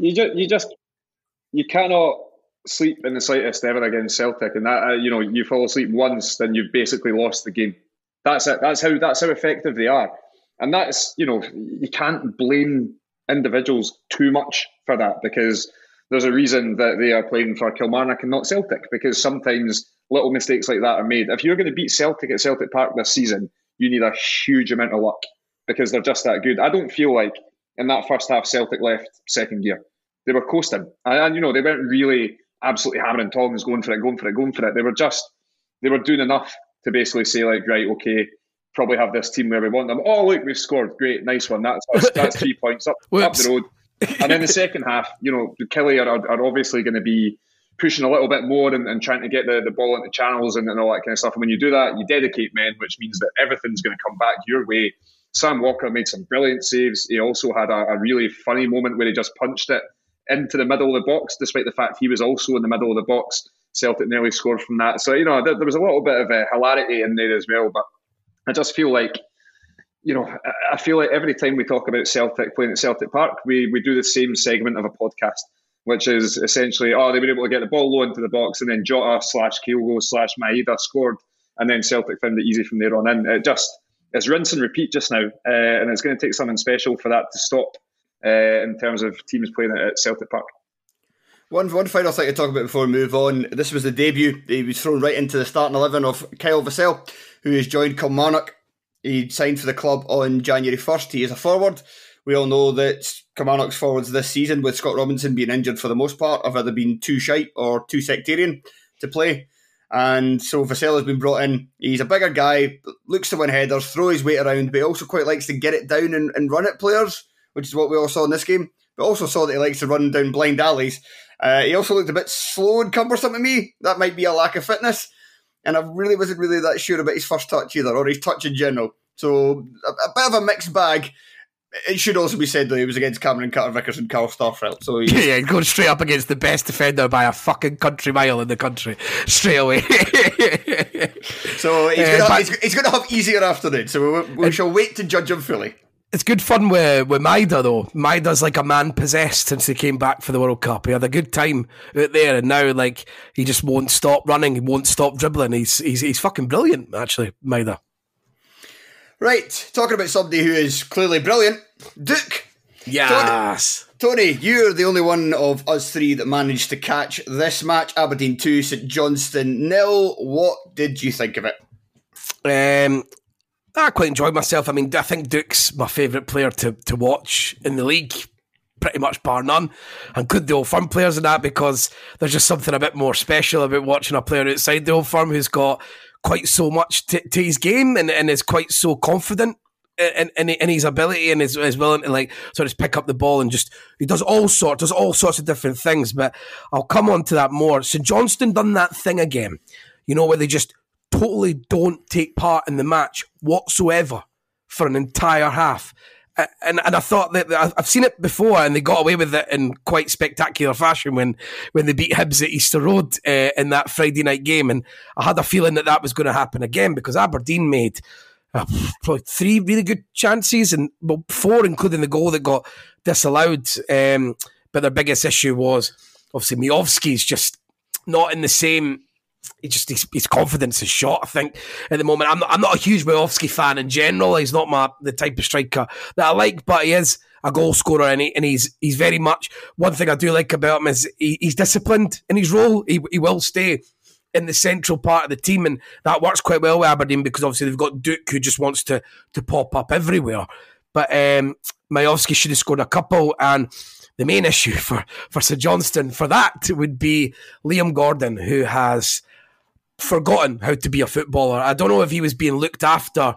you cannot sleep in the slightest ever against Celtic, and that you fall asleep once, then you've basically lost the game. That's it. That's how effective they are, and that's you can't blame individuals too much for that, because there's a reason that they are playing for Kilmarnock and not Celtic, because sometimes little mistakes like that are made. If you're going to beat Celtic at Celtic Park this season, you need a huge amount of luck, because they're just that good. I don't feel like in that first half Celtic left second gear. They were coasting. And they weren't really absolutely hammering tongs, going for it. They were doing enough to basically say, like, right, okay, probably have this team where we want them. Oh, look, we've scored. Great, nice one. That's 3 points up the road. And in the second half, Killie are obviously going to be pushing a little bit more and trying to get the ball into channels and all that kind of stuff. And when you do that, you dedicate men, which means that everything's going to come back your way. Sam Walker made some brilliant saves. He also had a really funny moment where he just punched it into the middle of the box, despite the fact he was also in the middle of the box. Celtic nearly scored from that. So, there was a little bit of hilarity in there as well. But I just feel like, I feel like every time we talk about Celtic playing at Celtic Park, we do the same segment of a podcast, which is essentially, they were able to get the ball low into the box, and then Jota /Kyogo /Maeda scored, and then Celtic found it easy from there on in. It's rinse and repeat just now, and it's going to take something special for that to stop in terms of teams playing at Celtic Park. One final thing to talk about before we move on. This was the debut. He was thrown right into the starting 11 of Kyle Vassell, who has joined Kilmarnock. He signed for the club on January 1st. He is a forward. We all know that Kilmarnock's forwards this season, with Scott Robinson being injured for the most part, have either been too shite or too sectarian to play. And so Vassell has been brought in. He's a bigger guy, looks to win headers, throw his weight around, but he also quite likes to get it down and run at players, which is what we all saw in this game. But also saw that he likes to run down blind alleys. He also looked a bit slow and cumbersome to me. That might be a lack of fitness. and I really wasn't really that sure about his first touch either, or his touch in general. So a bit of a mixed bag. It should also be said, though, he was against Cameron Carter-Vickers and Carl Starfelt. So yeah, going straight up against the best defender by a fucking country mile in the country. Straight away. So he's going to have easier afternoon. So we shall wait to judge him fully. It's good fun with Maida, though. Maida's like a man possessed since he came back for the World Cup. He had a good time out there, and now like he just won't stop running. He won't stop dribbling. He's fucking brilliant, actually, Maida. Right, talking about somebody who is clearly brilliant, Duke. Yes. Tony, you're the only one of us three that managed to catch this match. Aberdeen 2, St Johnstone 0. What did you think of it? I quite enjoyed myself. I mean, I think Duke's my favourite player to watch in the league, pretty much bar none. I include the Old Firm players in that because there's just something a bit more special about watching a player outside the Old Firm who's got quite so much to his game and is quite so confident in his ability and is willing to like sort of pick up the ball and just he does all sorts of different things. But I'll come on to that more. St Johnstone done that thing again, you know, where they just totally don't take part in the match whatsoever for an entire half. And I thought that I've seen it before, and they got away with it in quite spectacular fashion when they beat Hibs at Easter Road in that Friday night game. And I had a feeling that was going to happen again because Aberdeen made probably 3 really good chances, and 4, including the goal that got disallowed. But their biggest issue was obviously Miovski's just not in the same. His confidence is shot, I think, at the moment. I'm not a huge Miovski fan in general. He's not the type of striker that I like, but he is a goal scorer, and he's very much. One thing I do like about him is he's disciplined in his role. He will stay in the central part of the team, and that works quite well with Aberdeen because obviously they've got Duke who just wants to pop up everywhere. But Miovski should have scored a couple, and the main issue for St Johnstone for that would be Liam Gordon, who has forgotten how to be a footballer. I don't know if he was being looked after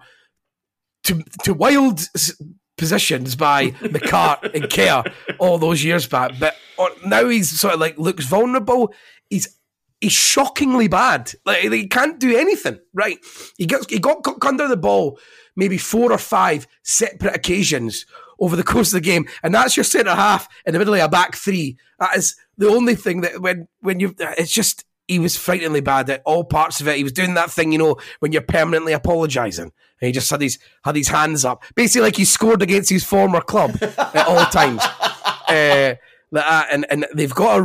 to wild positions by McCart and Kerr all those years back, but now he's sort of like looks vulnerable. He's shockingly bad. Like he can't do anything. Right? He got under the ball maybe 4 or 5 separate occasions over the course of the game, and that's your centre half in the middle of a back 3. That is the only thing that when you it's just. He was frighteningly bad at all parts of it. He was doing that thing, you know, when you're permanently apologising. And he just had his hands up. Basically like he scored against his former club at all times. Like that. And they've got a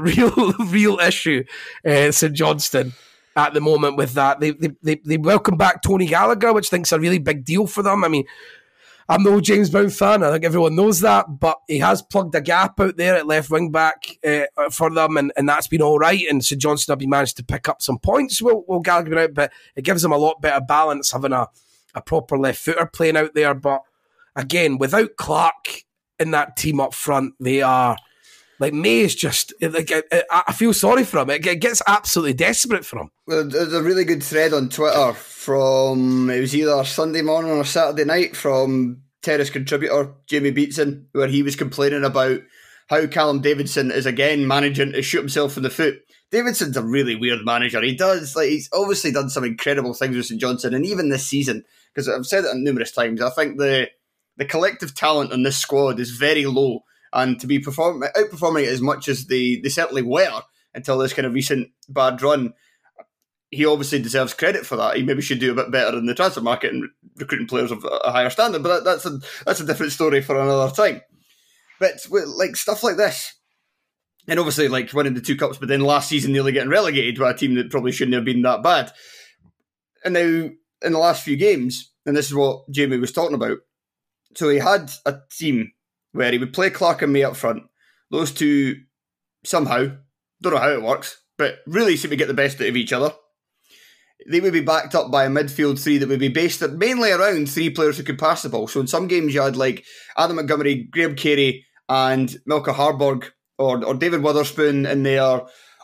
real issue, St Johnstone, at the moment with that. They welcome back Tony Gallagher, which I think is a really big deal for them. I mean, I'm no James Brown fan. I think everyone knows that, but he has plugged a gap out there at left wing back for them, and that's been all right. And St Johnstone have managed to pick up some points. Will Gallagher out, but it gives them a lot better balance having a proper left footer playing out there. But again, without Clark in that team up front, they are like May is just like I feel sorry for him. It gets absolutely desperate for him. Well, there's a really good thread on Twitter from it was either Sunday morning or Saturday night from Terrace contributor Jamie Beatson, where he was complaining about how Callum Davidson is again managing to shoot himself in the foot. Davidson's a really weird manager. He's obviously done some incredible things with St Johnstone, and even this season, because I've said it numerous times, I think the collective talent on this squad is very low. And to be outperforming it as much as they certainly were until this kind of recent bad run, he obviously deserves credit for that. He maybe should do a bit better in the transfer market and recruiting players of a higher standard, but that's a different story for another time. But like stuff like this, and obviously like winning the 2 cups, but then last season nearly getting relegated by a team that probably shouldn't have been that bad. And now in the last few games, and this is what Jamie was talking about, so he had a team where he would play Clark and May up front. Those two somehow, don't know how it works, but really seem to get the best out of each other. They would be backed up by a midfield 3 that would be based mainly around 3 players who could pass the ball. So in some games you had like Adam Montgomery, Graham Carey and Milka Harburg or David Witherspoon in there,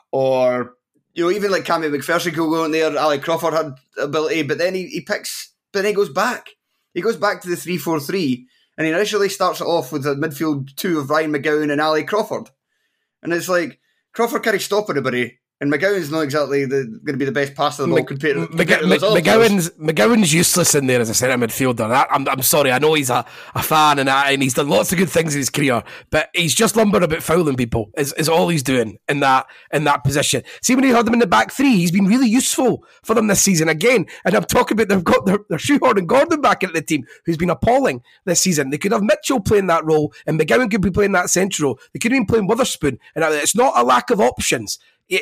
or you know, even like Cammy McPherson could go in there. Ali Crawford had ability, but then he goes back. He goes back to the 3-4-3. And he initially starts it off with a midfield 2 of Ryan McGowan and Ali Crawford. And it's like, Crawford can't stop anybody, And McGowan's not exactly going to be the best passer of the ball compared to McGowan's useless in there as a centre midfielder. I'm sorry, I know he's a fan and he's done lots of good things in his career, but he's just lumbering about fouling people is all he's doing in that position. See, when he had them in the back three, he's been really useful for them this season again. And I'm talking about they've got their shoehorn and Gordon back into the team, who's been appalling this season. They could have Mitchell playing that role, and McGowan could be playing that central. They could have been playing Witherspoon, and it's not a lack of options.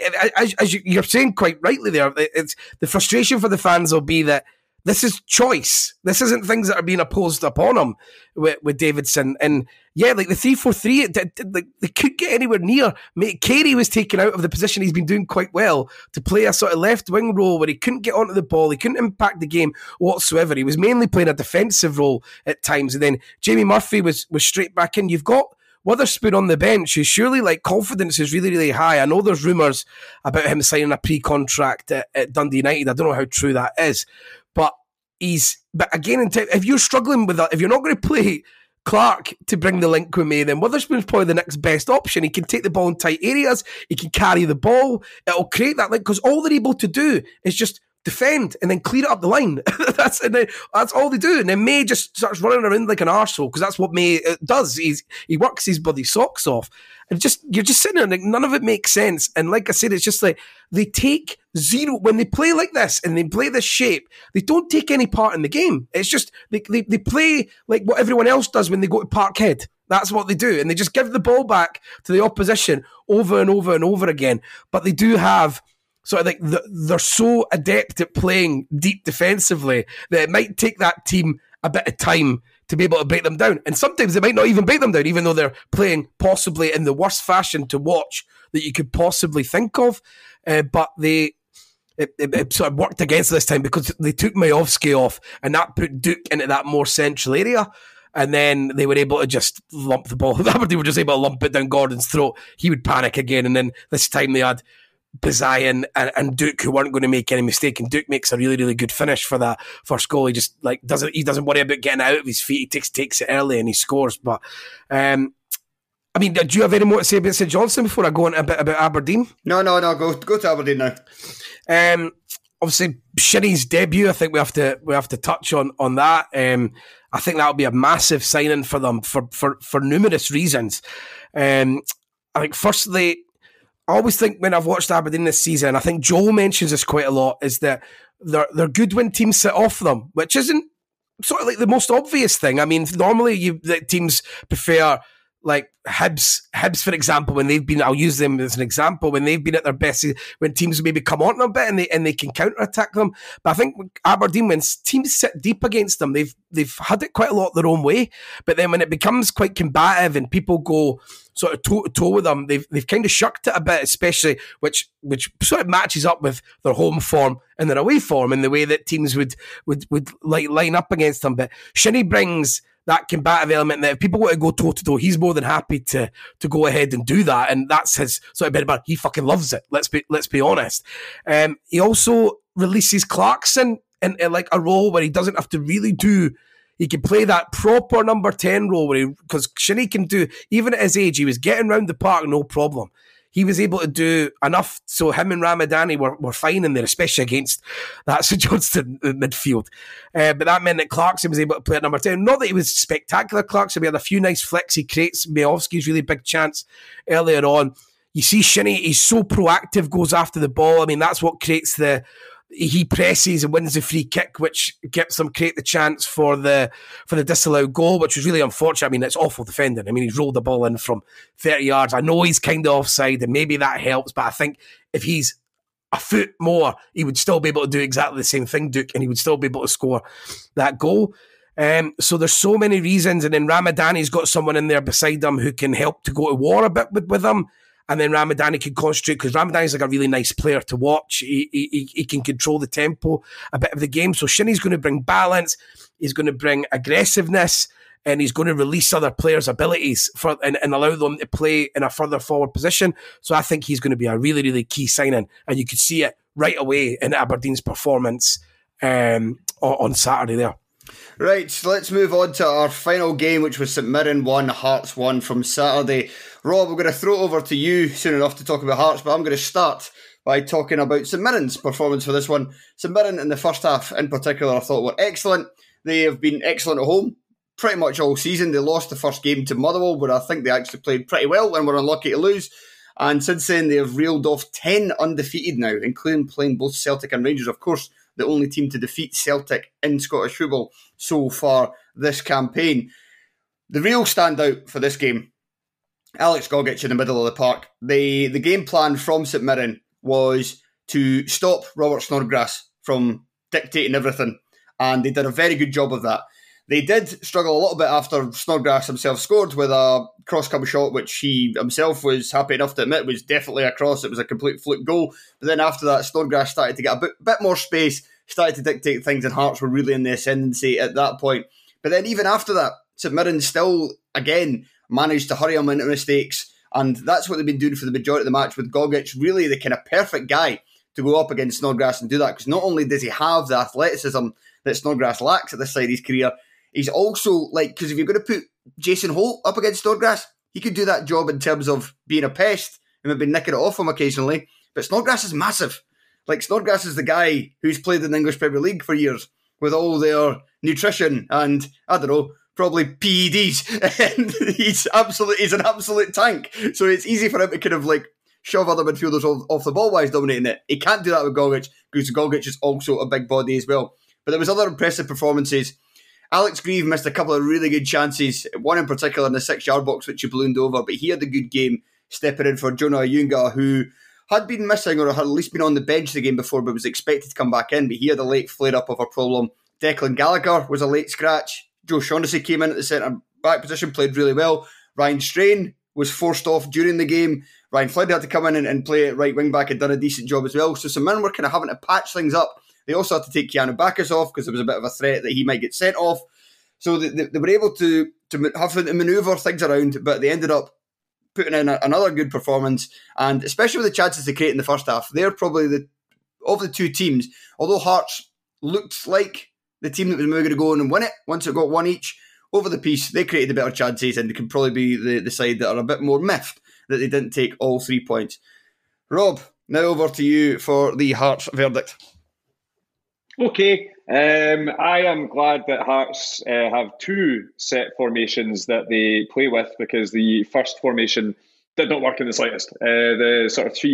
As you're saying quite rightly there, it's the frustration for the fans will be that this is choice. This isn't things that are being imposed upon him with Davidson. And yeah, like the 3-4-3, they couldn't get anywhere near. Carey was taken out of the position he's been doing quite well to play a sort of left wing role where he couldn't get onto the ball. He couldn't impact the game whatsoever. He was mainly playing a defensive role at times. And then Jamie Murphy was straight back in. You've got Witherspoon on the bench, who surely like confidence is really, really high. I know there's rumours about him signing a pre-contract at Dundee United. I don't know how true that is, but again, if you're struggling with that, if you're not going to play Clark to bring the link with me, then Witherspoon's probably the next best option. He can take the ball in tight areas. He can carry the ball. It'll create that link because all they're able to do is just defend and then clear it up the line. That's all they do. And then May just starts running around like an arsehole because that's what May does. He works his bloody socks off. And you're just sitting there and like, none of it makes sense. And like I said, it's just like they take zero when they play like this and they play this shape. They don't take any part in the game. It's just they play like what everyone else does when they go to Parkhead. That's what they do. And they just give the ball back to the opposition over and over and over again. But they do have sort of like they're so adept at playing deep defensively that it might take that team a bit of time to be able to break them down. And sometimes they might not even break them down, even though they're playing possibly in the worst fashion to watch that you could possibly think of. But it sort of worked against this time because they took Majovski off and that put Duke into that more central area. And then they were able to just lump the ball. They were just able to lump it down Gordon's throat. He would panic again. And then this time they had Bazai and Duke, who weren't going to make any mistake, and Duke makes a really, really good finish for that first goal. He just like doesn't worry about getting out of his feet. He takes it early and he scores. But I mean, do you have any more to say about St Johnstone before I go on a bit about Aberdeen? No. Go to Aberdeen now. Obviously, Shinnie's debut. I think we have to touch on that. I think that would be a massive signing for them for numerous reasons. I think firstly, I always think when I've watched Aberdeen this season, I think Joel mentions this quite a lot, is that they're good when teams sit off them, which isn't sort of like the most obvious thing. I mean, normally teams prefer like Hibs, for example, when they've been, I'll use them as an example, when they've been at their best, when teams maybe come on them a bit and they can counter-attack them. But I think Aberdeen, when teams sit deep against them, they've had it quite a lot their own way. But then when it becomes quite combative and people go sort of toe-to-toe with them, they've kind of shirked it a bit, especially, which sort of matches up with their home form and their away form and the way that teams would like line up against them. But Shinnie brings that combative element that if people want to go toe-to-toe, he's more than happy to go ahead and do that. And that's his sort of bit about, he fucking loves it. Let's be honest. He also releases Clarkson in like a role where he doesn't have to really he can play that proper number 10 role because Shinnie can do, even at his age, he was getting round the park, no problem. He was able to do enough so him and Ramadani were fine in there, especially against that St Johnstone midfield. But that meant that Clarkson was able to play at number 10. Not that he was spectacular, Clarkson. We had a few nice flicks. He creates Majovski's really big chance earlier on. You see Shinnie, he's so proactive, goes after the ball. I mean, that's what creates he presses and wins the free kick, which gives them create the chance for the disallowed goal, which was really unfortunate. I mean, it's awful defending. I mean, he's rolled the ball in from 30 yards. I know he's kind of offside and maybe that helps, but I think if he's a foot more, he would still be able to do exactly the same thing, Duke, and he would still be able to score that goal. So there's so many reasons, and then Ramadani's got someone in there beside him who can help to go to war a bit with him. And then Ramadani can concentrate because Ramadani's like a really nice player to watch. He can control the tempo a bit of the game. So Shinnie's going to bring balance. He's going to bring aggressiveness, and he's going to release other players' abilities and allow them to play in a further forward position. So I think he's going to be a really, really key signing, and you could see it right away in Aberdeen's performance on Saturday there. Right, so let's move on to our final game, which was St Mirren 1, Hearts 1 from Saturday. Rob, we're going to throw it over to you soon enough to talk about Hearts, but I'm going to start by talking about St Mirren's performance for this one. St Mirren in the first half in particular I thought were excellent. They have been excellent at home pretty much all season. They lost the first game to Motherwell, where I think they actually played pretty well and were unlucky to lose. And since then, they have reeled off 10 undefeated now, including playing both Celtic and Rangers. Of course, the only team to defeat Celtic in Scottish football so far this campaign. The real standout for this game, Alex Gogic in the middle of the park. The game plan from St Mirren was to stop Robert Snodgrass from dictating everything, and they did a very good job of that. They did struggle a little bit after Snodgrass himself scored with a cross-come shot, which he himself was happy enough to admit was definitely a cross. It was a complete fluke goal. But then after that, Snodgrass started to get a bit more space, started to dictate things, and Hearts were really in the ascendancy at that point. But then even after that, St Mirren still, again, managed to hurry them into mistakes. And that's what they've been doing for the majority of the match with Gogic. Really the kind of perfect guy to go up against Snodgrass and do that. Because not only does he have the athleticism that Snodgrass lacks at this side of his career, he's also, because if you're going to put Jason Holt up against Snodgrass, he could do that job in terms of being a pest and maybe nicking it off him occasionally. But Snodgrass is massive. Snodgrass is the guy who's played in the English Premier League for years with all their nutrition and, I don't know, probably PEDs. And he's an absolute tank. So it's easy for him to kind of shove other midfielders off the ball while he's dominating it. He can't do that with Gogic because Gogic is also a big body as well. But there was other impressive performances. Alex Grieve missed a couple of really good chances, one in particular in the 6-yard box, which he ballooned over, but he had a good game stepping in for Jonah Ayunga, who had been missing or had at least been on the bench the game before, but was expected to come back in, but he had a late flare-up of a problem. Declan Gallagher was a late scratch. Joe Shaughnessy came in at the centre-back position, played really well. Ryan Strain was forced off during the game. Ryan Flood had to come in and play at right wing-back and done a decent job as well. So some men were kind of having to patch things up. They also had to take Keanu Bacchus off because there was a bit of a threat that he might get sent off. So they were able to have to manoeuvre things around, but they ended up putting in another good performance. And especially with the chances they create in the first half, they're probably of the two teams, although Hearts looked like the team that was maybe going to go on and win it once it got one each, over the piece, they created the better chances and they can probably be the side that are a bit more miffed that they didn't take all 3 points. Rob, now over to you for the Hearts verdict. Okay, I am glad that Hearts have two set formations that they play with, because the first formation did not work in the slightest. The sort of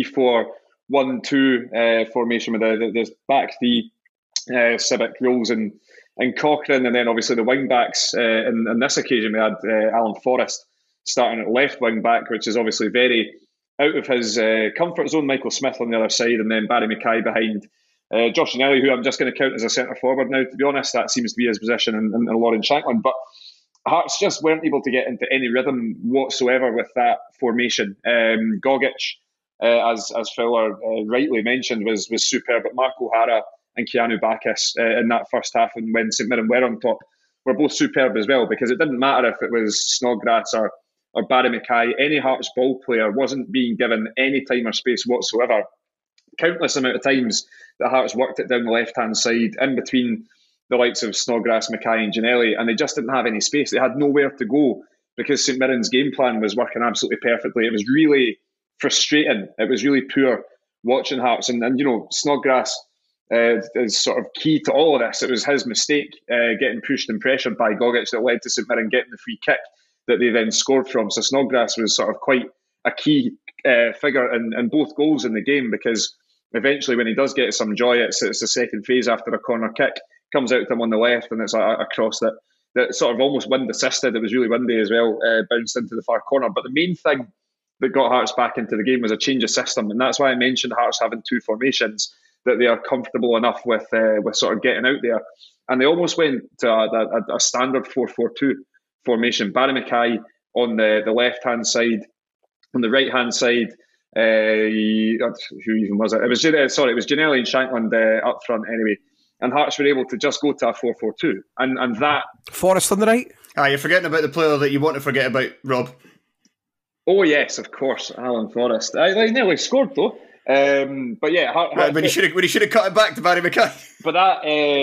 3-4-1-2 formation with the back three, Civic, Rowles and Cochrane, and then obviously the wing backs. On this occasion, we had Alan Forrest starting at left wing back, which is obviously very out of his comfort zone. Michael Smith on the other side, and then Barry Mackay behind. Josh Ginnelly, who I'm just going to count as a centre forward now, to be honest, that seems to be his position, and Lawrence Shankland. But Hearts just weren't able to get into any rhythm whatsoever with that formation. Gogic, as Fowler rightly mentioned, was superb, but Mark O'Hara and Keanu Bacchus in that first half, and when St Mirren were on top, were both superb as well, because it didn't matter if it was Snodgrass or Barry Mackay. Any Hearts ball player wasn't being given any time or space whatsoever. Countless amount of times that Hearts worked it down the left-hand side in between the likes of Snodgrass, Mackay and Ginnelly, and they just didn't have any space. They had nowhere to go because St Mirren's game plan was working absolutely perfectly. It was really frustrating. It was really poor watching Hearts. And you know, Snodgrass is sort of key to all of this. It was his mistake getting pushed and pressured by Gogic that led to St Mirren getting the free kick that they then scored from. So Snodgrass was sort of quite a key figure in both goals in the game, because eventually when he does get some joy, it's the second phase after a corner kick, comes out to him on the left, and it's a cross that sort of almost wind assisted. It was really windy as well, bounced into the far corner. But the main thing that got Hearts back into the game was a change of system, and that's why I mentioned Hearts having two formations, that they are comfortable enough with sort of getting out there. And they almost went to a standard 4-4-2 formation. Barry Mackay on the left-hand side. On the right-hand side, who even was it? It was Ginnelly and Shankland up front anyway. And Hearts were able to just go to a 4-4-2. And that... Forrest on the right? You're forgetting about the player that you want to forget about, Rob. Oh, yes, of course, Alan Forrest. He nearly scored, though. But yeah, when he should have cut it back to Barry Mackay. But that,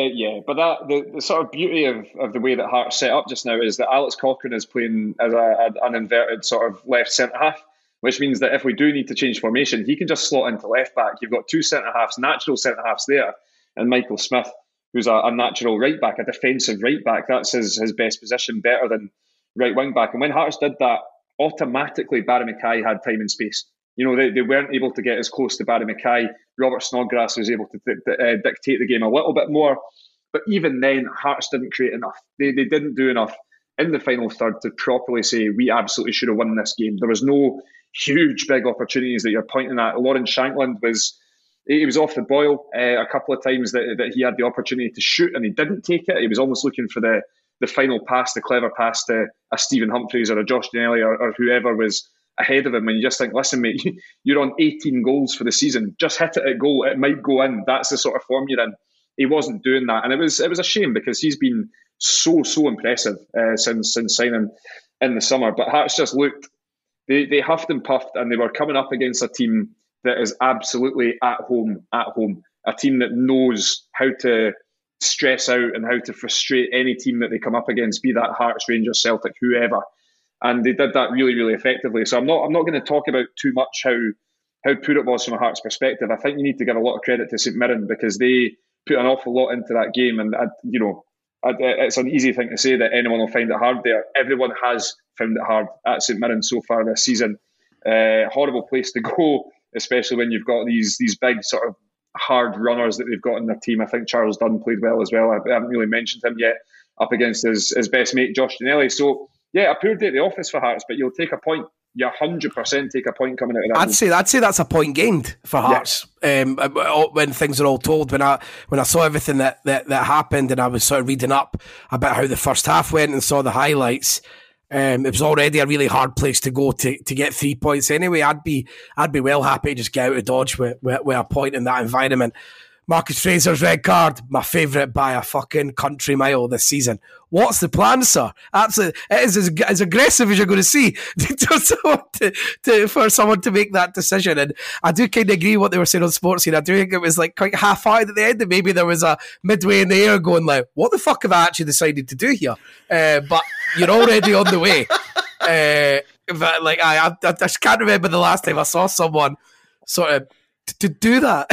the sort of beauty of the way that Hearts set up just now is that Alex Cochrane is playing as an inverted sort of left centre half, which means that if we do need to change formation, he can just slot into left back. You've got two centre-halves, natural centre-halves there, and Michael Smith, who's a natural right back, a defensive right back. That's his best position, better than right wing back. And when Hearts did that, automatically Barry Mackay had time and space. They weren't able to get as close to Barry Mackay. Robert Snodgrass was able to dictate the game a little bit more. But even then, Hearts didn't create enough. They didn't do enough in the final third to properly say, we absolutely should have won this game. There was no huge, big opportunities that you're pointing at. Lawrence Shankland was off the boil a couple of times that he had the opportunity to shoot and he didn't take it. He was almost looking for the final pass, the clever pass to a Stephen Humphreys or a Josh Ginnelly or whoever was ahead of him. And you just think, listen, mate, you're on 18 goals for the season. Just hit it at goal. It might go in. That's the sort of form you're in. He wasn't doing that. And it was a shame because he's been so impressive since signing in the summer. But Hearts just looked, they huffed and puffed, and they were coming up against a team that is absolutely at home. A team that knows how to stress out and how to frustrate any team that they come up against, be that Hearts, Rangers, Celtic, whoever. And they did that really, really effectively. So I'm not going to talk about too much how poor it was from a Hearts perspective. I think you need to give a lot of credit to St Mirren because they put an awful lot into that game. And, it's an easy thing to say that anyone will find it hard there. Everyone has found it hard at St Mirren so far this season. Horrible place to go, especially when you've got these big sort of hard runners that they've got in their team. I think Charles Dunn played well as well. I haven't really mentioned him yet, up against his best mate, Josh Ginnelly. So, yeah, a poor day at the office for Hearts, but you'll take a point. You 100% take a point coming out of that. I'd say that's a point gained for Hearts. Yeah. When things are all told, when I saw everything that happened, and I was sort of reading up about how the first half went and saw the highlights, it was already a really hard place to go to get 3 points. Anyway, I'd be well happy to just get out of Dodge with a point in that environment. Marcus Fraser's red card, my favourite by a fucking country mile this season. What's the plan, sir? Absolutely, it is as aggressive as you're going to see for someone to make that decision. And I do kind of agree with what they were saying on Sportscene. I do think it was like quite half-hearted at the end, and maybe there was a midway in the air going like, what the fuck have I actually decided to do here? But you're already on the way. But like I just can't remember the last time I saw someone sort of to do that.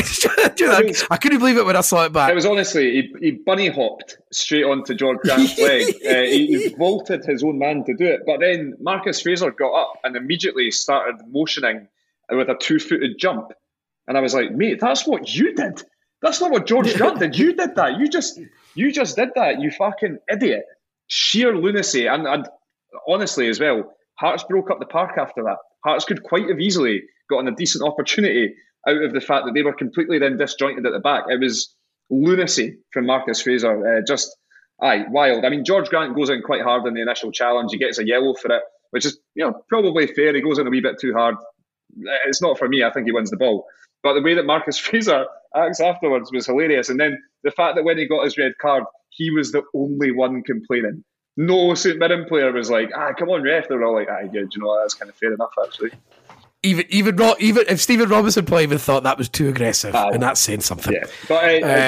I couldn't believe it when I saw it back. It was honestly, he bunny hopped straight onto George Grant's leg. He vaulted his own man to do it. But then Marcus Fraser got up and immediately started motioning with a 2-footed jump. And I was like, mate, that's what you did. That's not what George Grant did. You did that. You just did that, you fucking idiot. Sheer lunacy. And honestly as well, Hearts broke up the park after that. Hearts could quite have easily gotten a decent opportunity out of the fact that they were completely then disjointed at the back. It was lunacy from Marcus Fraser. Wild. I mean, George Grant goes in quite hard in the initial challenge. He gets a yellow for it, which is probably fair. He goes in a wee bit too hard. It's not for me. I think he wins the ball. But the way that Marcus Fraser acts afterwards was hilarious. And then the fact that when he got his red card, he was the only one complaining. No St Mirren player was like, come on, ref. They were all like, that's kind of fair enough, actually. Even if Stephen Robinson probably even thought that was too aggressive, and that's saying something. Yeah, but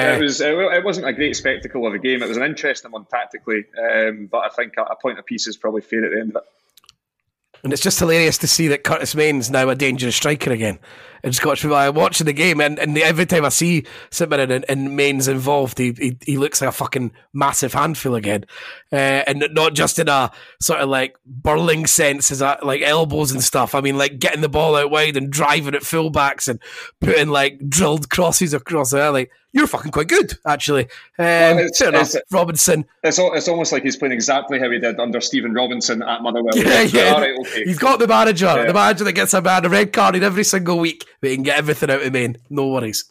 it wasn't a great spectacle of a game. It was an interesting one tactically, but I think a point apiece is probably fair at the end of it. And it's just hilarious to see that Curtis Main's now a dangerous striker again. And Scottish people are watching the game, and every time I see St Mirren and Main's involved, he looks like a fucking massive handful again. And not just in a sort of like burling sense, as like elbows and stuff. I mean, like getting the ball out wide and driving at fullbacks and putting like drilled crosses across there. Like, you're fucking quite good, actually. Robinson. It's almost like he's playing exactly how he did under Stephen Robinson at Motherwell. Yeah. All right, okay. He's got the manager that gets a man a red card in every single week, but he can get everything out of Main. No worries.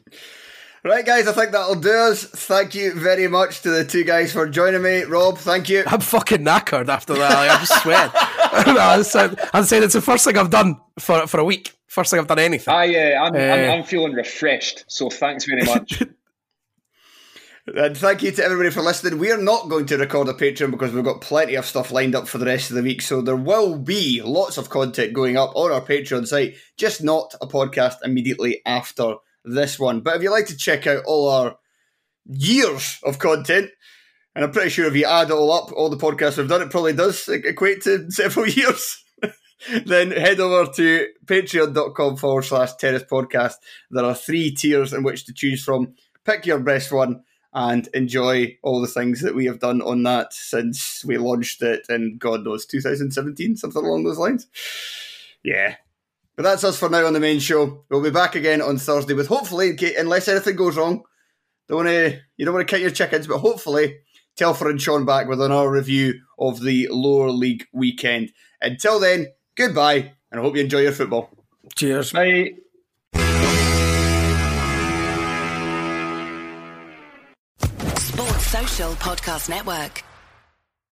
Right, guys, I think that'll do us. Thank you very much to the two guys for joining me. Rob, thank you. I'm fucking knackered after that. I'm sweating. I'm saying it's the first thing I've done for a week. First thing I've done anything. I'm feeling refreshed, so thanks very much. And thank you to everybody for listening. We are not going to record a Patreon because we've got plenty of stuff lined up for the rest of the week, so there will be lots of content going up on our Patreon site, just not a podcast immediately after this one. But if you'd like to check out all our years of content, and I'm pretty sure if you add it all up, all the podcasts we've done, it probably does equate to several years. then head over to patreon.com/Terrace Podcast. There are 3 tiers in which to choose from. Pick your best one and enjoy all the things that we have done on that since we launched it in, God knows, 2017, something along those lines. Yeah. But that's us for now on the main show. We'll be back again on Thursday with hopefully, unless anything goes wrong, you don't want to count your chickens, but hopefully Telfer and Sean back with another review of the lower league weekend. Until then, goodbye, and I hope you enjoy your football. Cheers. Bye. Sports Social Podcast Network.